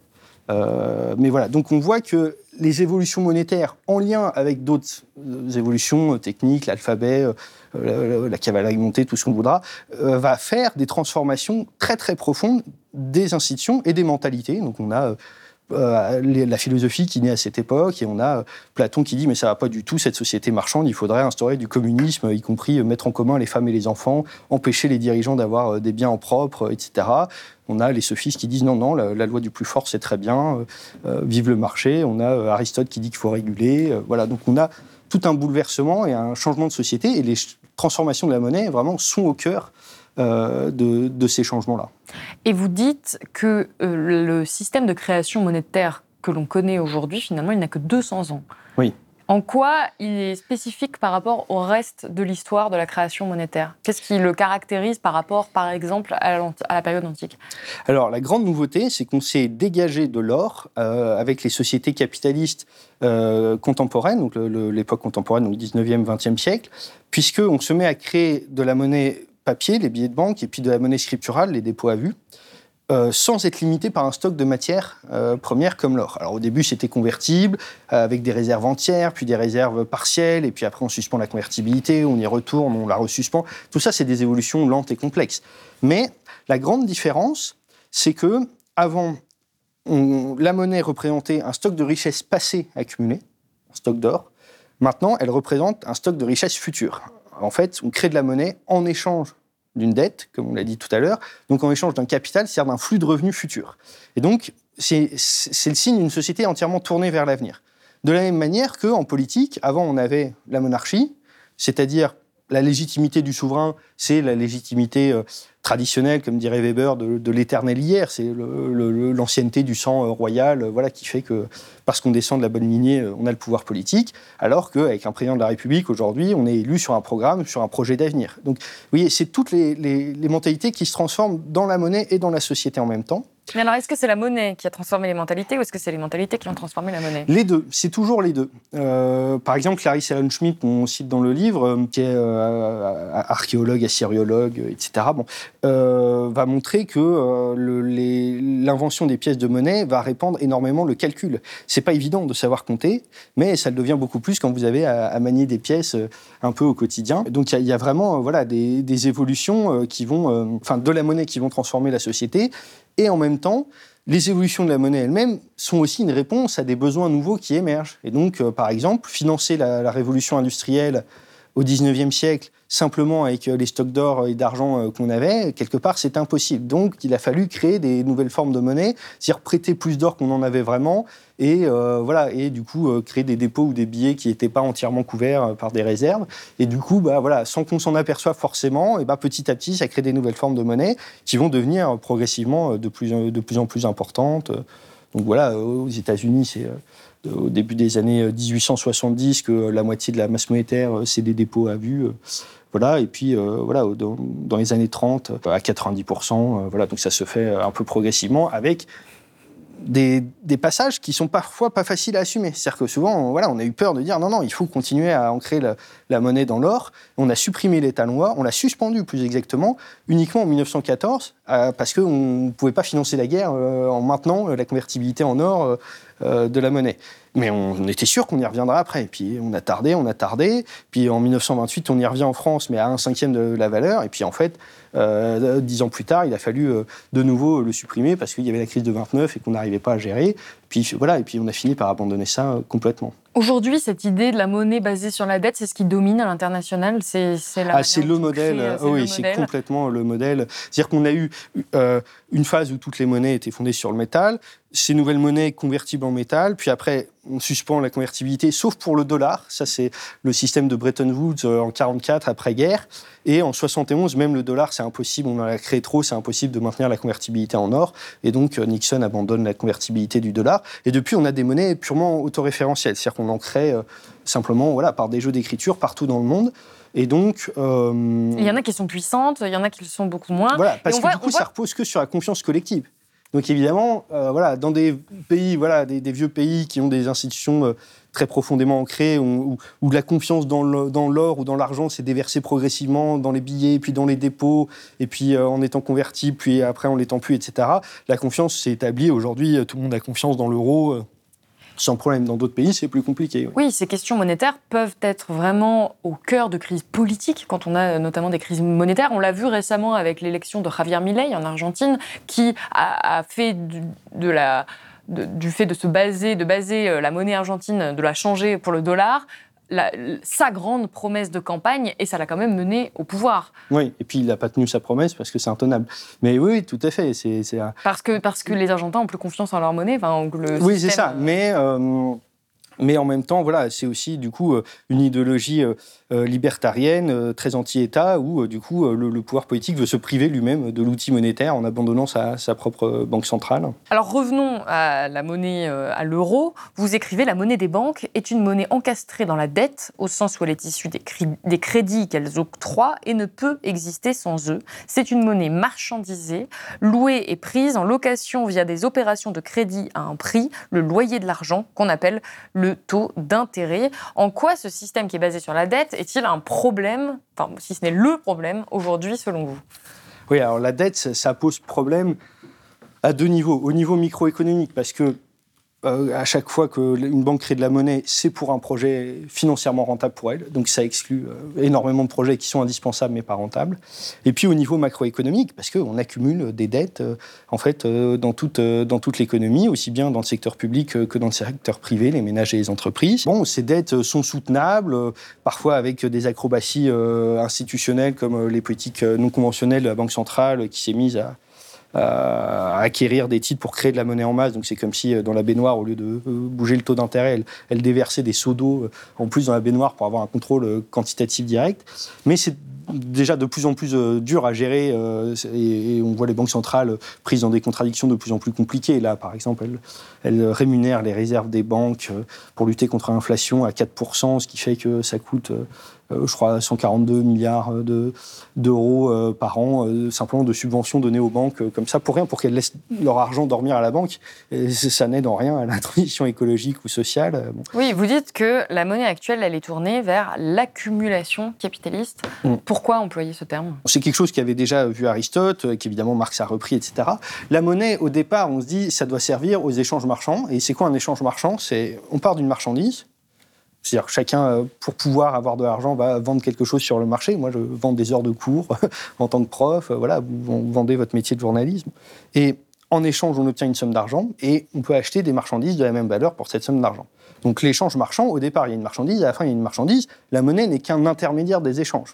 euh, mais voilà. Donc on voit que les évolutions monétaires, en lien avec d'autres évolutions techniques, l'alphabet, euh, la, la cavalerie montée, tout ce qu'on voudra, euh, va faire des transformations très très profondes des institutions et des mentalités. Donc on a... Euh, Euh, la philosophie qui naît à cette époque, et on a Platon qui dit mais ça va pas du tout cette société marchande, il faudrait instaurer du communisme, y compris mettre en commun les femmes et les enfants, empêcher les dirigeants d'avoir des biens en propre, et cetera. On a les sophistes qui disent non, non, la, la loi du plus fort c'est très bien, euh, vive le marché. On a euh, Aristote qui dit qu'il faut réguler. Euh, voilà, donc on a tout un bouleversement et un changement de société, et les transformations de la monnaie vraiment sont au cœur Euh, de, de ces changements-là. Et vous dites que euh, le système de création monétaire que l'on connaît aujourd'hui, finalement, il n'a que deux cents ans. Oui. En quoi il est spécifique par rapport au reste de l'histoire de la création monétaire ? Qu'est-ce qui le caractérise par rapport, par exemple, à la, à la période antique ? Alors, la grande nouveauté, c'est qu'on s'est dégagé de l'or euh, avec les sociétés capitalistes euh, contemporaines, donc le, le, l'époque contemporaine, donc dix-neuvième, vingtième siècle, puisqu'on se met à créer de la monnaie papier, les billets de banque, et puis de la monnaie scripturale, les dépôts à vue, euh, sans être limité par un stock de matières euh, premières comme l'or. Alors au début, c'était convertible, euh, avec des réserves entières, puis des réserves partielles, et puis après on suspend la convertibilité, on y retourne, on la resuspend. Tout ça, c'est des évolutions lentes et complexes. Mais la grande différence, c'est que avant, on, la monnaie représentait un stock de richesses passées accumulées, un stock d'or. Maintenant, elle représente un stock de richesses futures. En fait, on crée de la monnaie en échange d'une dette, comme on l'a dit tout à l'heure, donc en échange d'un capital, c'est-à-dire d'un flux de revenus futurs. Et donc, c'est, c'est le signe d'une société entièrement tournée vers l'avenir. De la même manière qu'en politique, avant, on avait la monarchie, c'est-à-dire la légitimité du souverain, c'est la légitimité euh, traditionnelle, comme dirait Weber, de, de l'éternel hier. C'est le, le, l'ancienneté du sang euh, royal, euh, voilà, qui fait que, parce qu'on descend de la bonne lignée, euh, on a le pouvoir politique, alors qu'avec un président de la République, aujourd'hui, on est élu sur un programme, sur un projet d'avenir. Donc, vous voyez, c'est toutes les, les, les mentalités qui se transforment dans la monnaie et dans la société en même temps. Mais alors, est-ce que c'est la monnaie qui a transformé les mentalités ou est-ce que c'est les mentalités qui ont transformé la monnaie ? Les deux, c'est toujours les deux. Euh, par exemple, Clarisse Alan Schmitt, qu'on cite dans le livre, euh, qui est euh, archéologue, assyriologue, et cetera, bon, euh, va montrer que euh, le, les, l'invention des pièces de monnaie va répandre énormément le calcul. C'est pas évident de savoir compter, mais ça le devient beaucoup plus quand vous avez à, à manier des pièces euh, un peu au quotidien. Donc il y, y a vraiment euh, voilà, des, des évolutions euh, qui vont, euh, enfin, de la monnaie qui vont transformer la société. Et en même temps, les évolutions de la monnaie elle-même sont aussi une réponse à des besoins nouveaux qui émergent. Et donc, euh, par exemple, financer la, la révolution industrielle au dix-neuvième siècle, simplement avec euh, les stocks d'or et d'argent euh, qu'on avait, quelque part, c'est impossible. Donc, il a fallu créer des nouvelles formes de monnaie, c'est-à-dire prêter plus d'or qu'on en avait vraiment, et, euh, voilà, et du coup, euh, créer des dépôts ou des billets qui n'étaient pas entièrement couverts euh, par des réserves. Et du coup, bah, voilà, sans qu'on s'en aperçoive forcément, et bah, petit à petit, ça crée des nouvelles formes de monnaie qui vont devenir euh, progressivement euh, de, plus, euh, de plus en plus importantes. Donc voilà, aux États-Unis, c'est euh, au début des années dix-huit cent soixante-dix que la moitié de la masse monétaire, euh, c'est des dépôts à vue. Euh, voilà, et puis euh, voilà, dans, dans les années trente, à quatre-vingt-dix pour cent, euh, voilà, donc ça se fait un peu progressivement avec Des, des passages qui sont parfois pas faciles à assumer. C'est-à-dire que souvent, on, voilà, on a eu peur de dire non, non, il faut continuer à ancrer la, la monnaie dans l'or. On a supprimé l'état noir, on l'a suspendu plus exactement, uniquement en mille neuf cent quatorze, euh, parce qu'on ne pouvait pas financer la guerre euh, en maintenant la convertibilité en or euh, euh, de la monnaie. Mais on, on était sûr qu'on y reviendra après. Puis on a tardé, on a tardé. Puis en mille neuf cent vingt-huit, on y revient en France, mais à un cinquième de la valeur. Et puis en fait, euh, dix ans plus tard, il a fallu euh, de nouveau le supprimer parce qu'il y avait la crise de vingt-neuf et qu'on n'arrivait pas à gérer. Puis voilà, et puis on a fini par abandonner ça euh, complètement. Aujourd'hui, cette idée de la monnaie basée sur la dette, c'est ce qui domine à l'international. C'est, c'est la ah, c'est le modèle. Crée, c'est oh, le oui, modèle. C'est complètement le modèle. C'est-à-dire qu'on a eu euh, une phase où toutes les monnaies étaient fondées sur le métal. Ces nouvelles monnaies convertibles en métal, puis après, on suspend la convertibilité, sauf pour le dollar. Ça, c'est le système de Bretton Woods en mille neuf cent quarante-quatre, après-guerre. Et en mille neuf cent soixante et onze, même le dollar, c'est impossible, on en a créé trop, c'est impossible de maintenir la convertibilité en or. Et donc, Nixon abandonne la convertibilité du dollar. Et depuis, on a des monnaies purement autoréférentielles. C'est-à-dire qu'on en crée euh, simplement voilà, par des jeux d'écriture partout dans le monde. Et donc... Euh... Il y en a qui sont puissantes, il y en a qui le sont beaucoup moins. Voilà, parce que voit, du coup, voit... ça repose que sur la confiance collective. Donc évidemment, euh, voilà, dans des pays, voilà, des, des vieux pays qui ont des institutions euh, très profondément ancrées, où, où, où la confiance dans, le, dans l'or ou dans l'argent s'est déversée progressivement dans les billets, puis dans les dépôts, et puis euh, en étant converti, puis après en l'étant plus, et cetera. La confiance s'est établie. Aujourd'hui, tout le monde a confiance dans l'euro. Euh, Sans problème. Dans d'autres pays, c'est plus compliqué. Oui. oui, ces questions monétaires peuvent être vraiment au cœur de crises politiques, quand on a notamment des crises monétaires. On l'a vu récemment avec l'élection de Javier Milei en Argentine, qui a, a fait du, de la, de, du fait de se baser, de baser la monnaie argentine, de la changer pour le dollar, La, sa grande promesse de campagne, et ça l'a quand même mené au pouvoir. Oui, et puis il n'a pas tenu sa promesse parce que c'est intenable. Mais oui, oui tout à fait. C'est, c'est un... parce, que, parce que les Argentins ont plus confiance en leur monnaie. Enfin, le oui, système... c'est ça. Mais, euh, mais en même temps, voilà, c'est aussi du coup une idéologie euh, libertarienne, euh, très anti-État, où euh, du coup euh, le, le pouvoir politique veut se priver lui-même de l'outil monétaire en abandonnant sa, sa propre banque centrale. Alors revenons à la monnaie, euh, à l'euro. Vous écrivez « La monnaie des banques est une monnaie encastrée dans la dette, au sens où elle est issue des, cri- des crédits qu'elles octroient et ne peut exister sans eux. C'est une monnaie marchandisée, louée et prise en location via des opérations de crédit à un prix, le loyer de l'argent, qu'on appelle le taux d'intérêt. » En quoi ce système qui est basé sur la dette est-il un problème, enfin, si ce n'est le problème, aujourd'hui, selon vous ? Oui, alors la dette, ça, ça pose problème à deux niveaux. Au niveau microéconomique, parce que euh, à chaque fois qu'une banque crée de la monnaie, c'est pour un projet financièrement rentable pour elle. Donc ça exclut euh, énormément de projets qui sont indispensables mais pas rentables. Et puis au niveau macroéconomique, parce qu'on accumule des dettes euh, en fait, euh, dans, toute, euh, dans toute l'économie, aussi bien dans le secteur public euh, que dans le secteur privé, les ménages et les entreprises. Bon, ces dettes sont soutenables, euh, parfois avec des acrobaties euh, institutionnelles comme euh, les politiques non conventionnelles de la Banque centrale qui s'est mise à à acquérir des titres pour créer de la monnaie en masse. Donc c'est comme si dans la baignoire, au lieu de bouger le taux d'intérêt, elle, elle déversait des seaux d'eau en plus dans la baignoire pour avoir un contrôle quantitatif direct. Mais c'est déjà de plus en plus euh, dur à gérer euh, et, et on voit les banques centrales prises dans des contradictions de plus en plus compliquées. Là, par exemple, elles, elles rémunèrent les réserves des banques euh, pour lutter contre l'inflation à quatre pour cent, ce qui fait que ça coûte, euh, je crois, cent quarante-deux milliards de, d'euros euh, par an, euh, simplement de subventions données aux banques euh, comme ça, pour rien, pour qu'elles laissent leur argent dormir à la banque. Et ça n'aide en rien à la transition écologique ou sociale. Bon. Oui, vous dites que la monnaie actuelle, elle est tournée vers l'accumulation capitaliste. Mmh. Pourquoi employer ce terme ? C'est quelque chose qu'avait déjà vu Aristote, qu'évidemment Marx a repris, et cetera. La monnaie, au départ, on se dit, ça doit servir aux échanges marchands. Et c'est quoi un échange marchand ? C'est, on part d'une marchandise. C'est-à-dire que chacun, pour pouvoir avoir de l'argent, va vendre quelque chose sur le marché. Moi, je vends des heures de cours en tant que prof. Voilà, vous vendez votre métier de journalisme. Et en échange, on obtient une somme d'argent et on peut acheter des marchandises de la même valeur pour cette somme d'argent. Donc l'échange marchand, au départ, il y a une marchandise, à la fin, il y a une marchandise. La monnaie n'est qu'un intermédiaire des échanges.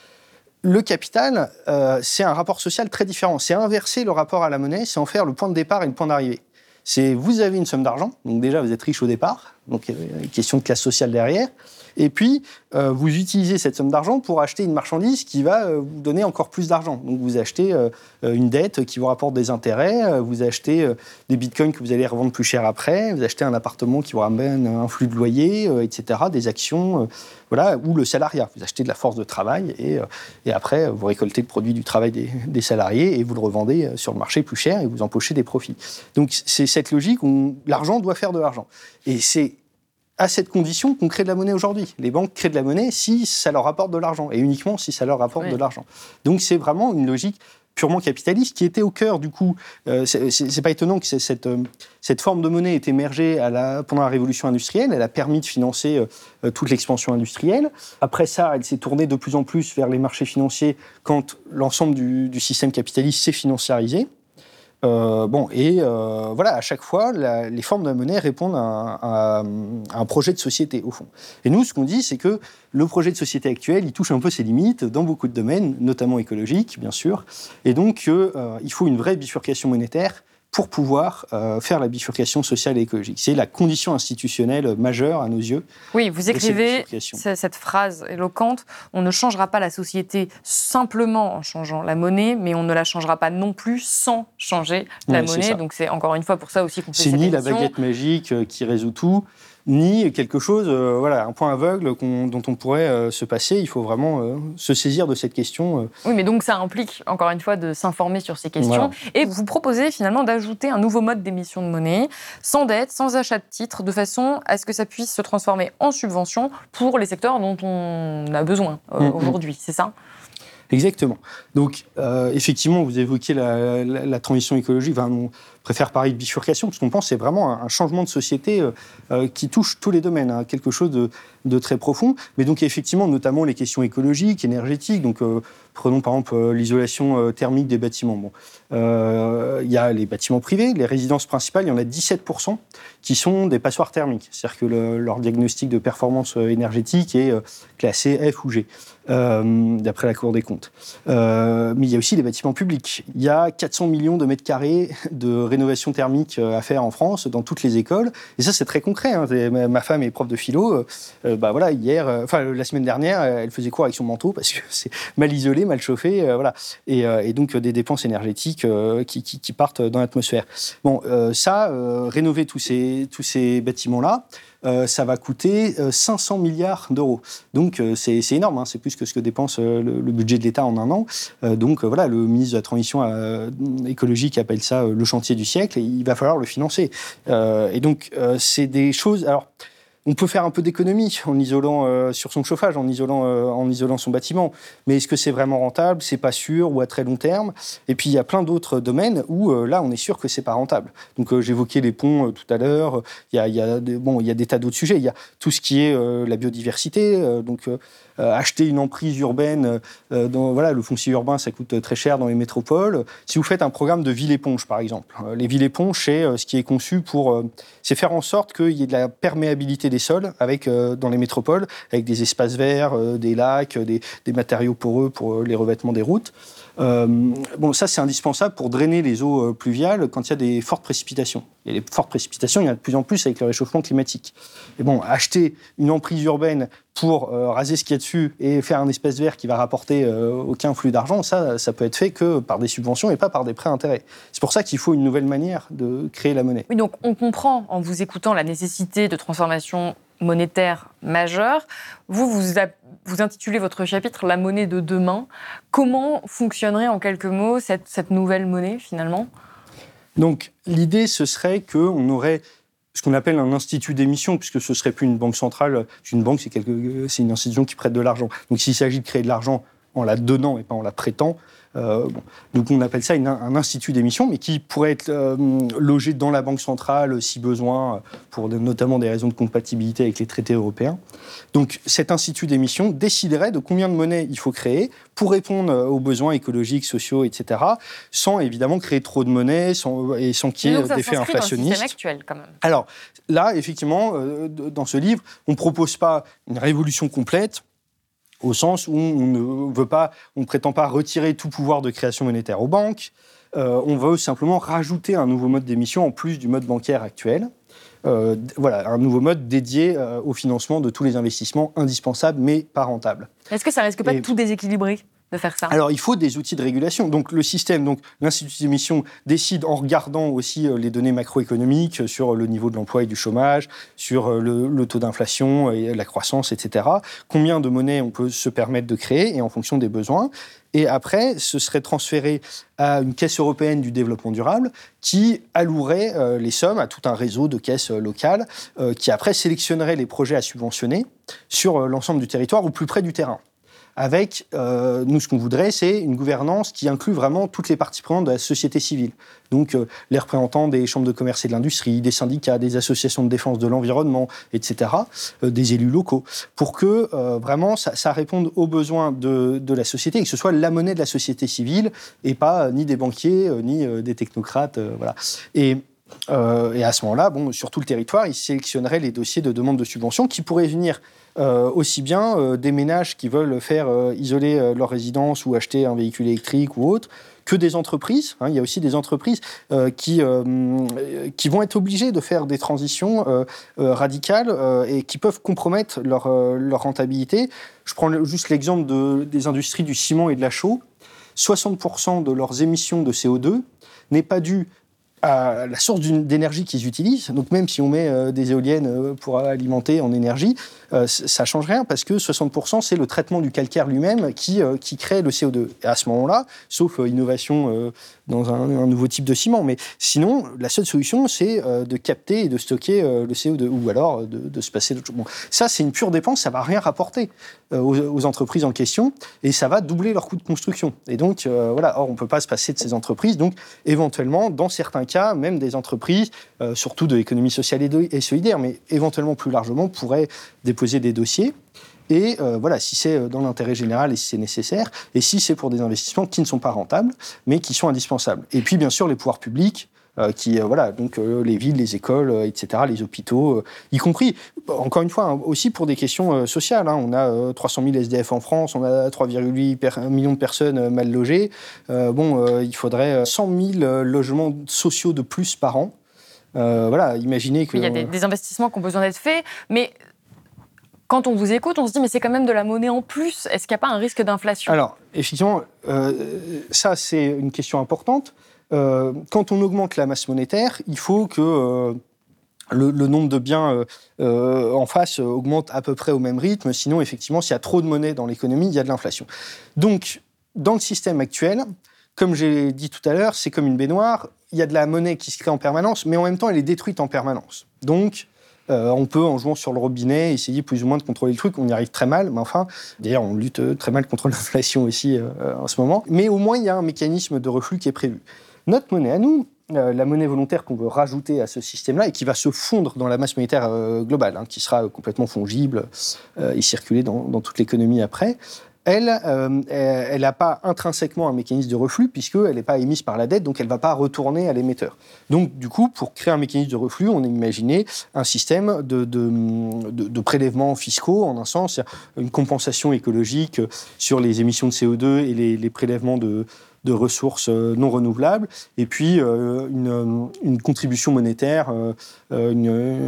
Le capital, euh, c'est un rapport social très différent. C'est inverser le rapport à la monnaie, c'est en faire le point de départ et le point d'arrivée. C'est vous avez une somme d'argent, donc déjà vous êtes riche au départ, donc il y a une question de classe sociale derrière, et puis euh, vous utilisez cette somme d'argent pour acheter une marchandise qui va euh, vous donner encore plus d'argent. Donc vous achetez euh, une dette qui vous rapporte des intérêts, euh, vous achetez euh, des bitcoins que vous allez revendre plus cher après, vous achetez un appartement qui vous ramène un flux de loyer, euh, et cetera, des actions, euh, voilà, ou le salariat. Vous achetez de la force de travail et, euh, et après vous récoltez le produit du travail des, des salariés et vous le revendez sur le marché plus cher et vous empochez des profits. Donc c'est cette logique où l'argent doit faire de l'argent. Et c'est à cette condition qu'on crée de la monnaie aujourd'hui. Les banques créent de la monnaie si ça leur rapporte de l'argent, et uniquement si ça leur rapporte oui. de l'argent. Donc c'est vraiment une logique purement capitaliste qui était au cœur, du coup, euh, c'est, c'est, c'est pas étonnant que cette, euh, cette forme de monnaie ait émergé à la, pendant la révolution industrielle. Elle a permis de financer euh, toute l'expansion industrielle. Après ça, elle s'est tournée de plus en plus vers les marchés financiers quand l'ensemble du, du système capitaliste s'est financiarisé. Euh, bon, et euh, voilà, à chaque fois, la, les formes de la monnaie répondent à, à, à un projet de société, au fond. Et nous, ce qu'on dit, c'est que le projet de société actuel, il touche un peu ses limites dans beaucoup de domaines, notamment écologiques, bien sûr, et donc euh, il faut une vraie bifurcation monétaire pour pouvoir euh, faire la bifurcation sociale et écologique. C'est la condition institutionnelle majeure, à nos yeux. Oui, vous écrivez cette, cette phrase éloquente, « On ne changera pas la société simplement en changeant la monnaie, mais on ne la changera pas non plus sans changer la oui, monnaie. » C'est donc c'est encore une fois pour ça aussi qu'on fait c'est cette ni émission. La baguette magique euh, qui résout tout, ni quelque chose, euh, voilà, un point aveugle qu'on, dont on pourrait euh, se passer. Il faut vraiment euh, se saisir de cette question. Euh. Oui, mais donc ça implique, encore une fois, de s'informer sur ces questions. Voilà. Et vous proposez finalement d'ajouter un nouveau mode d'émission de monnaie, sans dette, sans achat de titres, de façon à ce que ça puisse se transformer en subvention pour les secteurs dont on a besoin euh, mmh, aujourd'hui. C'est ça ? Exactement. Donc, euh, effectivement, vous évoquez la, la, la transition écologique. Enfin, on préfère parler de bifurcation, parce qu'on pense que c'est vraiment un, un changement de société euh, euh, qui touche tous les domaines, hein, quelque chose de, de très profond. Mais donc, effectivement, notamment les questions écologiques, énergétiques. Donc, euh, prenons par exemple euh, l'isolation euh, thermique des bâtiments. Bon, euh, il y a les bâtiments privés, les résidences principales, il y en a dix-sept pour cent qui sont des passoires thermiques. C'est-à-dire que le, leur diagnostic de performance énergétique est euh, classé F ou G. Euh, d'après la Cour des comptes. Euh, mais il y a aussi les bâtiments publics. Il y a quatre cents millions de mètres carrés de rénovation thermique à faire en France, dans toutes les écoles. Et ça, c'est très concret. Hein. Ma femme est prof de philo. Euh, bah voilà, hier, euh, enfin la semaine dernière, elle faisait cours avec son manteau parce que c'est mal isolé, mal chauffé, euh, voilà. Et, euh, et donc des dépenses énergétiques euh, qui, qui, qui partent dans l'atmosphère. Bon, euh, ça, euh, rénover tous ces tous ces bâtiments-là. Euh, ça va coûter euh, cinq cents milliards d'euros. Donc euh, c'est, c'est énorme, hein, c'est plus que ce que dépense euh, le, le budget de l'État en un an. Euh, donc euh, voilà, le ministre de la Transition euh, écologique appelle ça euh, le chantier du siècle et il va falloir le financer. Euh, et donc euh, c'est des choses... Alors, on peut faire un peu d'économie en isolant euh, sur son chauffage, en isolant, euh, en isolant son bâtiment. Mais est-ce que c'est vraiment rentable ? C'est pas sûr, ou à très long terme. Et puis, il y a plein d'autres domaines où, euh, là, on est sûr que c'est pas rentable. Donc, euh, j'évoquais les ponts euh, tout à l'heure. Il y a, il y a des, bon, il y a des tas d'autres sujets. Il y a tout ce qui est euh, la biodiversité. Euh, donc, euh, euh, acheter une emprise urbaine, euh, dans, voilà, le foncier urbain, ça coûte très cher dans les métropoles. Si vous faites un programme de ville-éponge, par exemple, euh, les villes-éponges, c'est euh, ce qui est conçu pour... Euh, c'est faire en sorte qu'il y ait de la perméabilité des sols avec, euh, dans les métropoles, avec des espaces verts, euh, des lacs, des, des matériaux poreux pour euh, les revêtements des routes. Euh, bon, ça, c'est indispensable pour drainer les eaux pluviales quand il y a des fortes précipitations. Il y a des fortes précipitations, il y en a de plus en plus avec le réchauffement climatique. Et bon, acheter une emprise urbaine pour euh, raser ce qu'il y a dessus et faire un espace vert qui va rapporter euh, aucun flux d'argent, ça, ça peut être fait que par des subventions et pas par des prêts à intérêt. C'est pour ça qu'il faut une nouvelle manière de créer la monnaie. Oui, donc on comprend en vous écoutant la nécessité de transformation monétaire majeure. Vous, vous, a, vous intitulez votre chapitre « La monnaie de demain ». Comment fonctionnerait en quelques mots cette, cette nouvelle monnaie, finalement ? Donc, l'idée, ce serait qu'on aurait ce qu'on appelle un institut d'émission, puisque ce ne serait plus une banque centrale. Une banque, c'est, quelque, c'est une institution qui prête de l'argent. Donc, s'il s'agit de créer de l'argent en la donnant et pas en la prêtant, Euh, bon. Donc on appelle ça une, un institut d'émission, mais qui pourrait être euh, logé dans la Banque centrale si besoin, pour de, notamment des raisons de compatibilité avec les traités européens. Donc cet institut d'émission déciderait de combien de monnaie il faut créer pour répondre aux besoins écologiques, sociaux, et cetera, sans évidemment créer trop de monnaie sans, et sans qu'il y ait d'effet inflationniste. Dans le système actuel, quand même. Alors là, effectivement, euh, dans ce livre, on ne propose pas une révolution complète, au sens où on ne veut pas, on ne prétend pas retirer tout pouvoir de création monétaire aux banques. Euh, on veut simplement rajouter un nouveau mode d'émission en plus du mode bancaire actuel. Euh, voilà, un nouveau mode dédié euh, au financement de tous les investissements indispensables mais pas rentables. Est-ce que ça risque pas Et... de tout déséquilibrer de faire ça ? Alors, il faut des outils de régulation. Donc, le système, donc l'Institut d'émission décide en regardant aussi euh, les données macroéconomiques sur le niveau de l'emploi et du chômage, sur euh, le, le taux d'inflation et la croissance, et cetera. Combien de monnaie on peut se permettre de créer et en fonction des besoins. Et après, ce serait transféré à une caisse européenne du développement durable qui allouerait euh, les sommes à tout un réseau de caisses euh, locales euh, qui après sélectionnerait les projets à subventionner sur euh, l'ensemble du territoire au plus près du terrain. Avec, euh, nous, ce qu'on voudrait, c'est une gouvernance qui inclut vraiment toutes les parties prenantes de la société civile. Donc, euh, les représentants des chambres de commerce et de l'industrie, des syndicats, des associations de défense de l'environnement, et cetera, euh, des élus locaux, pour que, euh, vraiment, ça, ça réponde aux besoins de, de la société et que ce soit la monnaie de la société civile et pas euh, ni des banquiers, euh, ni euh, des technocrates, euh, voilà. Et... Euh, et à ce moment-là, bon, sur tout le territoire, ils sélectionneraient les dossiers de demande de subvention qui pourraient venir euh, aussi bien euh, des ménages qui veulent faire euh, isoler euh, leur résidence ou acheter un véhicule électrique ou autre, que des entreprises. Hein, il y a aussi des entreprises euh, qui, euh, qui vont être obligées de faire des transitions euh, euh, radicales euh, et qui peuvent compromettre leur, euh, leur rentabilité. Je prends le, juste l'exemple de, des industries du ciment et de la chaux. soixante pour cent de leurs émissions de C O deux n'est pas due à la source d'énergie qu'ils utilisent. Donc même si on met euh, des éoliennes euh, pour alimenter en énergie, euh, ça ne change rien parce que soixante pour cent, c'est le traitement du calcaire lui-même qui, euh, qui crée le C O deux. Et à ce moment-là, sauf euh, innovation euh, dans un, un nouveau type de ciment, mais sinon, la seule solution, c'est euh, de capter et de stocker euh, le C O deux, ou alors de, de se passer d'autres choses. Bon, ça, c'est une pure dépense, ça ne va rien rapporter euh, aux, aux entreprises en question, et ça va doubler leur coût de construction. Et donc, euh, voilà, or, on ne peut pas se passer de ces entreprises, donc éventuellement, dans certains cas, même des entreprises, euh, surtout de l'économie sociale et, de, et solidaire, mais éventuellement plus largement, pourraient déposer des dossiers. Et euh, voilà, si c'est dans l'intérêt général et si c'est nécessaire, et si c'est pour des investissements qui ne sont pas rentables, mais qui sont indispensables. Et puis, bien sûr, les pouvoirs publics, euh, qui, euh, voilà, donc euh, les villes, les écoles, euh, et cetera, les hôpitaux, euh, y compris, encore une fois, hein, aussi pour des questions euh, sociales. Hein, on a euh, trois cent mille S D F en France, on a trois virgule huit per- millions de personnes euh, mal logées. Euh, bon, euh, il faudrait cent mille euh, logements sociaux de plus par an. Euh, voilà, imaginez que... Il y a des, des investissements qui ont besoin d'être faits, mais... Quand on vous écoute, on se dit, mais c'est quand même de la monnaie en plus. Est-ce qu'il n'y a pas un risque d'inflation ? Alors, effectivement, euh, ça, c'est une question importante. Euh, quand on augmente la masse monétaire, il faut que euh, le, le nombre de biens euh, en face augmente à peu près au même rythme. Sinon, effectivement, s'il y a trop de monnaie dans l'économie, il y a de l'inflation. Donc, dans le système actuel, comme j'ai dit tout à l'heure, c'est comme une baignoire. Il y a de la monnaie qui se crée en permanence, mais en même temps, elle est détruite en permanence. Donc... Euh, on peut, en jouant sur le robinet, essayer plus ou moins de contrôler le truc. On y arrive très mal, mais enfin, d'ailleurs, on lutte très mal contre l'inflation aussi euh, en ce moment. Mais au moins, il y a un mécanisme de reflux qui est prévu. Notre monnaie à nous, euh, la monnaie volontaire qu'on veut rajouter à ce système-là et qui va se fondre dans la masse monétaire euh, globale, hein, qui sera complètement fongible euh, et circuler dans, dans toute l'économie après, elle, euh, elle n'a pas intrinsèquement un mécanisme de reflux puisqu'elle n'est pas émise par la dette, donc elle ne va pas retourner à l'émetteur. Donc, du coup, pour créer un mécanisme de reflux, on a imaginé un système de, de, de, de prélèvements fiscaux, en un sens, une compensation écologique sur les émissions de C O deux et les, les prélèvements de, de ressources non renouvelables, et puis euh, une, une contribution monétaire, euh, une,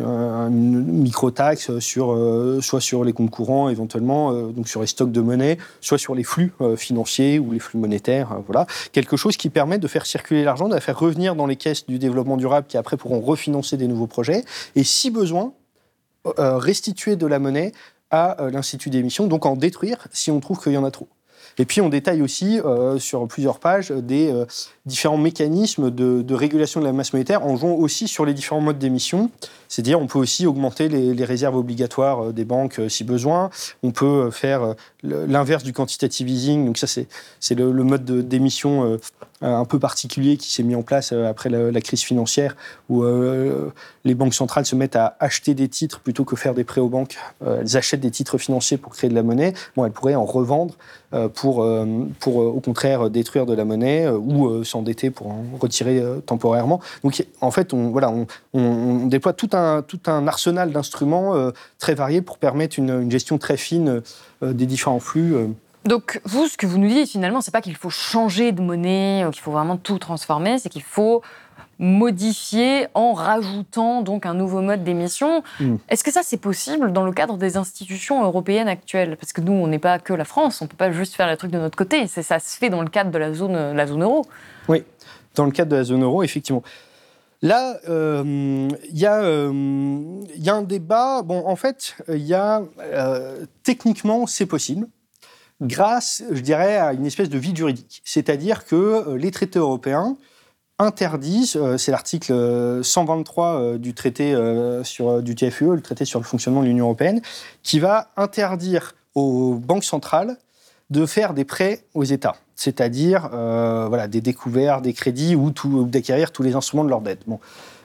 une micro-taxe sur, euh, soit sur les comptes courants, éventuellement, euh, donc sur les stocks de monnaie, soit sur les flux euh, financiers ou les flux monétaires. Euh, voilà. Quelque chose qui permet de faire circuler l'argent, de la faire revenir dans les caisses du développement durable qui après pourront refinancer des nouveaux projets, et si besoin, euh, restituer de la monnaie à euh, l'institut d'émission, donc en détruire si on trouve qu'il y en a trop. Et puis, on détaille aussi, euh, sur plusieurs pages, des euh, différents mécanismes de, de régulation de la masse monétaire en jouant aussi sur les différents modes d'émission. C'est-à-dire, on peut aussi augmenter les, les réserves obligatoires des banques euh, si besoin. On peut faire euh, l'inverse du quantitative easing. Donc ça, c'est, c'est le, le mode de, d'émission euh, un peu particulier qui s'est mis en place euh, après la, la crise financière, où euh, les banques centrales se mettent à acheter des titres plutôt que faire des prêts aux banques. Euh, elles achètent des titres financiers pour créer de la monnaie. Bon, elles pourraient en revendre euh, pour, euh, pour euh, au contraire, détruire de la monnaie euh, ou euh, s'endetter pour en retirer euh, temporairement. Donc, en fait, on, voilà, on, on, on déploie tout un, tout un arsenal d'instruments euh, très variés pour permettre une, une gestion très fine euh, des différents flux. Euh. Donc, vous, ce que vous nous dites, finalement, c'est pas qu'il faut changer de monnaie, qu'il faut vraiment tout transformer, c'est qu'il faut modifier en rajoutant donc un nouveau mode d'émission. Mmh. Est-ce que ça, c'est possible dans le cadre des institutions européennes actuelles ? Parce que nous, on n'est pas que la France, on ne peut pas juste faire le truc de notre côté. C'est, ça se fait dans le cadre de la zone, la zone euro. Oui, dans le cadre de la zone euro, effectivement. Là, il euh, y, euh, y a un débat. Bon, en fait, il y a euh, techniquement, c'est possible, grâce, je dirais, à une espèce de vide juridique. C'est-à-dire que euh, les traités européens interdisent, euh, c'est l'article cent vingt-trois euh, du traité euh, sur, euh, du T F U E, le traité sur le fonctionnement de l'Union européenne, qui va interdire aux banques centrales de faire des prêts aux États, c'est-à-dire euh, voilà, des découverts, des crédits ou, tout, ou d'acquérir tous les instruments de leur dette. Bon.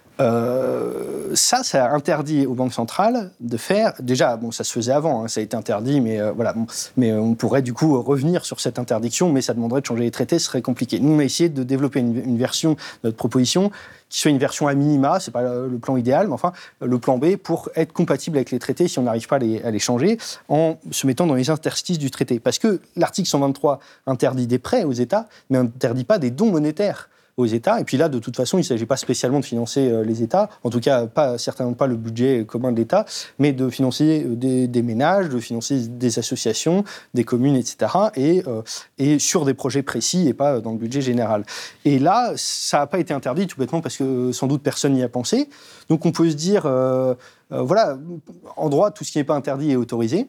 Euh, ça, ça interdit aux banques centrales de faire. Déjà, bon, ça se faisait avant, hein, ça a été interdit, mais euh, voilà, bon, mais on pourrait du coup revenir sur cette interdiction, mais ça demanderait de changer les traités, ce serait compliqué. Nous, on a essayé de développer une, une version de notre proposition qui soit une version à minima, c'est pas le plan idéal, mais enfin le plan B pour être compatible avec les traités si on n'arrive pas à les, à les changer, en se mettant dans les interstices du traité. Parce que l'article cent vingt-trois interdit des prêts aux États, mais interdit pas des dons monétaires aux États. Et puis là, de toute façon, il ne s'agit pas spécialement de financer euh, les États, en tout cas, pas, certainement pas le budget commun de l'État, mais de financer des, des ménages, de financer des associations, des communes, et cetera, et, euh, et sur des projets précis et pas dans le budget général. Et là, ça n'a pas été interdit, tout bêtement, parce que sans doute personne n'y a pensé. Donc on peut se dire, euh, euh, voilà, en droit, tout ce qui n'est pas interdit est autorisé.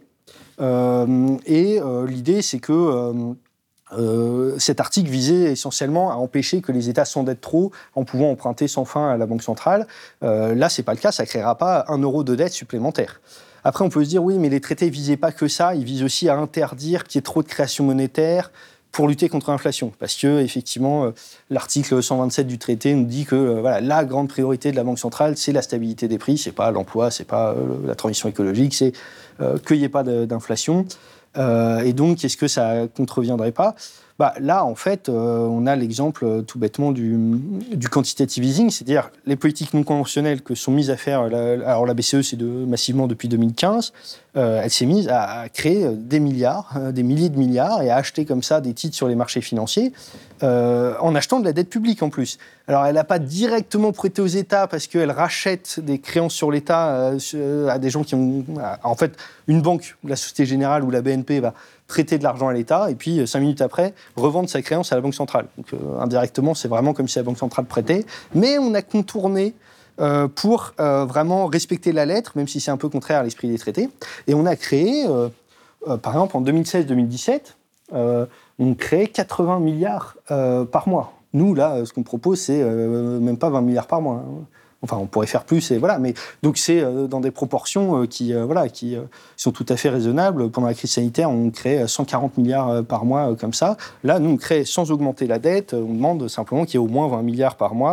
Euh, et euh, l'idée, c'est que euh, Euh, cet article visait essentiellement à empêcher que les États s'endettent trop en pouvant emprunter sans fin à la Banque centrale. Euh, là, c'est pas le cas, ça ne créera pas un euro de dette supplémentaire. Après, on peut se dire, oui, mais les traités ne visaient pas que ça, ils visent aussi à interdire qu'il y ait trop de création monétaire pour lutter contre l'inflation. Parce que, effectivement, euh, l'article cent vingt-sept du traité nous dit que euh, voilà, la grande priorité de la Banque centrale, c'est la stabilité des prix, c'est pas l'emploi, c'est pas euh, la transition écologique, c'est euh, qu'il n'y ait pas de, d'inflation. Euh, et donc, est-ce que ça ne contreviendrait pas ? Bah, là, en fait, euh, on a l'exemple euh, tout bêtement du, du quantitative easing, c'est-à-dire les politiques non conventionnelles que sont mises à faire. La, alors, la B C E, c'est de, massivement depuis deux mille quinze. Euh, elle s'est mise à, à créer des milliards, euh, des milliers de milliards, et à acheter comme ça des titres sur les marchés financiers, euh, en achetant de la dette publique en plus. Alors, elle n'a pas directement prêté aux États parce qu'elle rachète des créances sur l'État euh, à des gens qui ont... En fait, une banque, la Société Générale ou la B N P va prêter de l'argent à l'État et puis, cinq minutes après, revendre sa créance à la Banque centrale. Donc, euh, indirectement, c'est vraiment comme si la Banque centrale prêtait. Mais on a contourné euh, pour euh, vraiment respecter la lettre, même si c'est un peu contraire à l'esprit des traités. Et on a créé, euh, euh, par exemple, en deux mille seize deux mille dix-sept, euh, on crée quatre-vingts milliards euh, par mois. Nous, là, ce qu'on propose, c'est euh, même pas vingt milliards par mois. Hein. Enfin, on pourrait faire plus, et voilà. Mais donc, c'est euh, dans des proportions euh, qui, euh, voilà, qui euh, sont tout à fait raisonnables. Pendant la crise sanitaire, on crée cent quarante milliards euh, par mois, euh, comme ça. Là, nous, on crée sans augmenter la dette. On demande simplement qu'il y ait au moins vingt milliards par mois.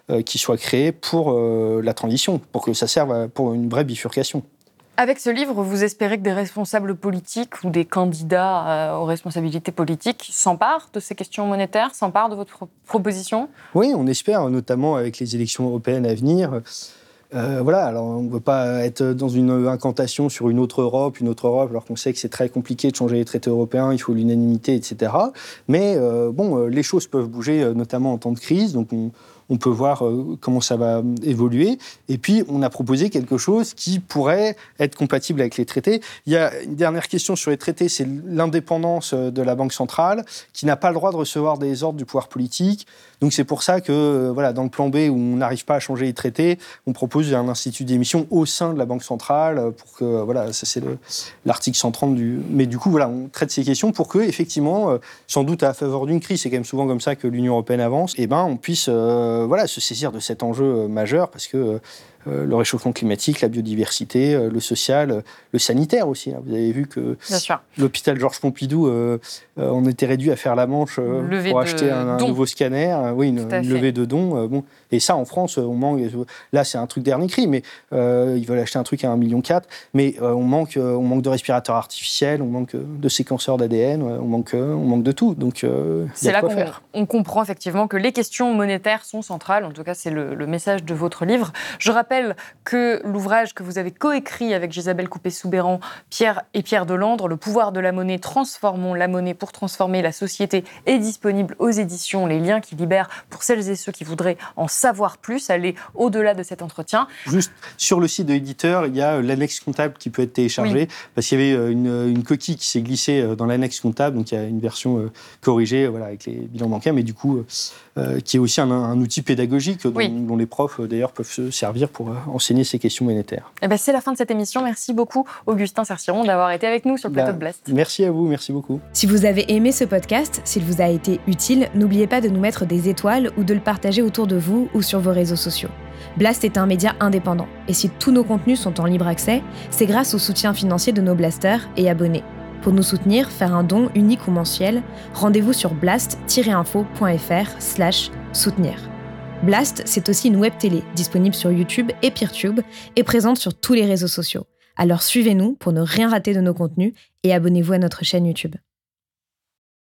euh, qui soit créé pour euh, la transition, pour que ça serve à, pour une vraie bifurcation. Avec ce livre, vous espérez que des responsables politiques ou des candidats euh, aux responsabilités politiques s'emparent de ces questions monétaires, s'emparent de votre proposition ? Oui, on espère, notamment avec les élections européennes à venir. Euh, voilà, alors on ne veut pas être dans une incantation sur une autre Europe, une autre Europe, alors qu'on sait que c'est très compliqué de changer les traités européens, il faut l'unanimité, et cetera. Mais euh, bon, les choses peuvent bouger, notamment en temps de crise, donc on, on peut voir euh, comment ça va évoluer. Et puis, on a proposé quelque chose qui pourrait être compatible avec les traités. Il y a une dernière question sur les traités, c'est l'indépendance de la Banque centrale, qui n'a pas le droit de recevoir des ordres du pouvoir politique. Donc, c'est pour ça que, euh, voilà, dans le plan B, où on n'arrive pas à changer les traités, on propose un institut d'émission au sein de la Banque centrale, pour que, voilà, ça c'est le, l'article cent trente du... Mais du coup, voilà, on traite ces questions pour que, effectivement, euh, sans doute à la faveur d'une crise, c'est quand même souvent comme ça que l'Union européenne avance, et ben, on puisse... Euh, Euh, voilà, se saisir de cet enjeu euh, majeur parce que euh, euh, le réchauffement climatique, la biodiversité, euh, le social, euh, le sanitaire aussi. Hein. Vous avez vu que l'hôpital Georges Pompidou, euh, euh, on était réduit à faire la manche euh, pour acheter un, un nouveau scanner, euh, oui, une, une levée de dons. Euh, bon. Et ça, en France, on manque. Là, c'est un truc dernier cri, mais euh, ils veulent acheter un truc à un virgule quatre million. Mais euh, on, manque, euh, on manque de respirateurs artificiels, on manque de séquenceurs d'A D N, on manque, euh, on manque de tout. Donc, euh, c'est là qu'on faire. on comprend effectivement que les questions monétaires sont centrales. En tout cas, c'est le, le message de votre livre. Je rappelle que l'ouvrage que vous avez coécrit avec Isabelle Coupet-Soubeyran, Pierre et Pierre Delandre, Le pouvoir de la monnaie, transformons la monnaie pour transformer la société, est disponible aux éditions Les Liens qui libèrent pour celles et ceux qui voudraient en savoir plus, aller au-delà de cet entretien. Juste sur le site de l'éditeur, il y a l'annexe comptable qui peut être téléchargée, oui. Parce qu'il y avait une, une coquille qui s'est glissée dans l'annexe comptable, donc il y a une version corrigée, voilà, avec les bilans bancaires, mais du coup, euh, qui est aussi un, un outil pédagogique dont, oui. dont les profs, d'ailleurs, peuvent se servir pour enseigner ces questions monétaires. Eh ben, c'est la fin de cette émission. Merci beaucoup, Augustin Cerciron, d'avoir été avec nous sur le plateau bah, de Blast. Merci à vous, merci beaucoup. Si vous avez aimé ce podcast, s'il vous a été utile, n'oubliez pas de nous mettre des étoiles ou de le partager autour de vous ou sur vos réseaux sociaux. Blast est un média indépendant, et si tous nos contenus sont en libre accès, c'est grâce au soutien financier de nos blasters et abonnés. Pour nous soutenir, faire un don unique ou mensuel, rendez-vous sur blast tiret info point f r slash soutenir. Blast, c'est aussi une web télé disponible sur YouTube et Peertube et présente sur tous les réseaux sociaux. Alors suivez-nous pour ne rien rater de nos contenus et abonnez-vous à notre chaîne YouTube.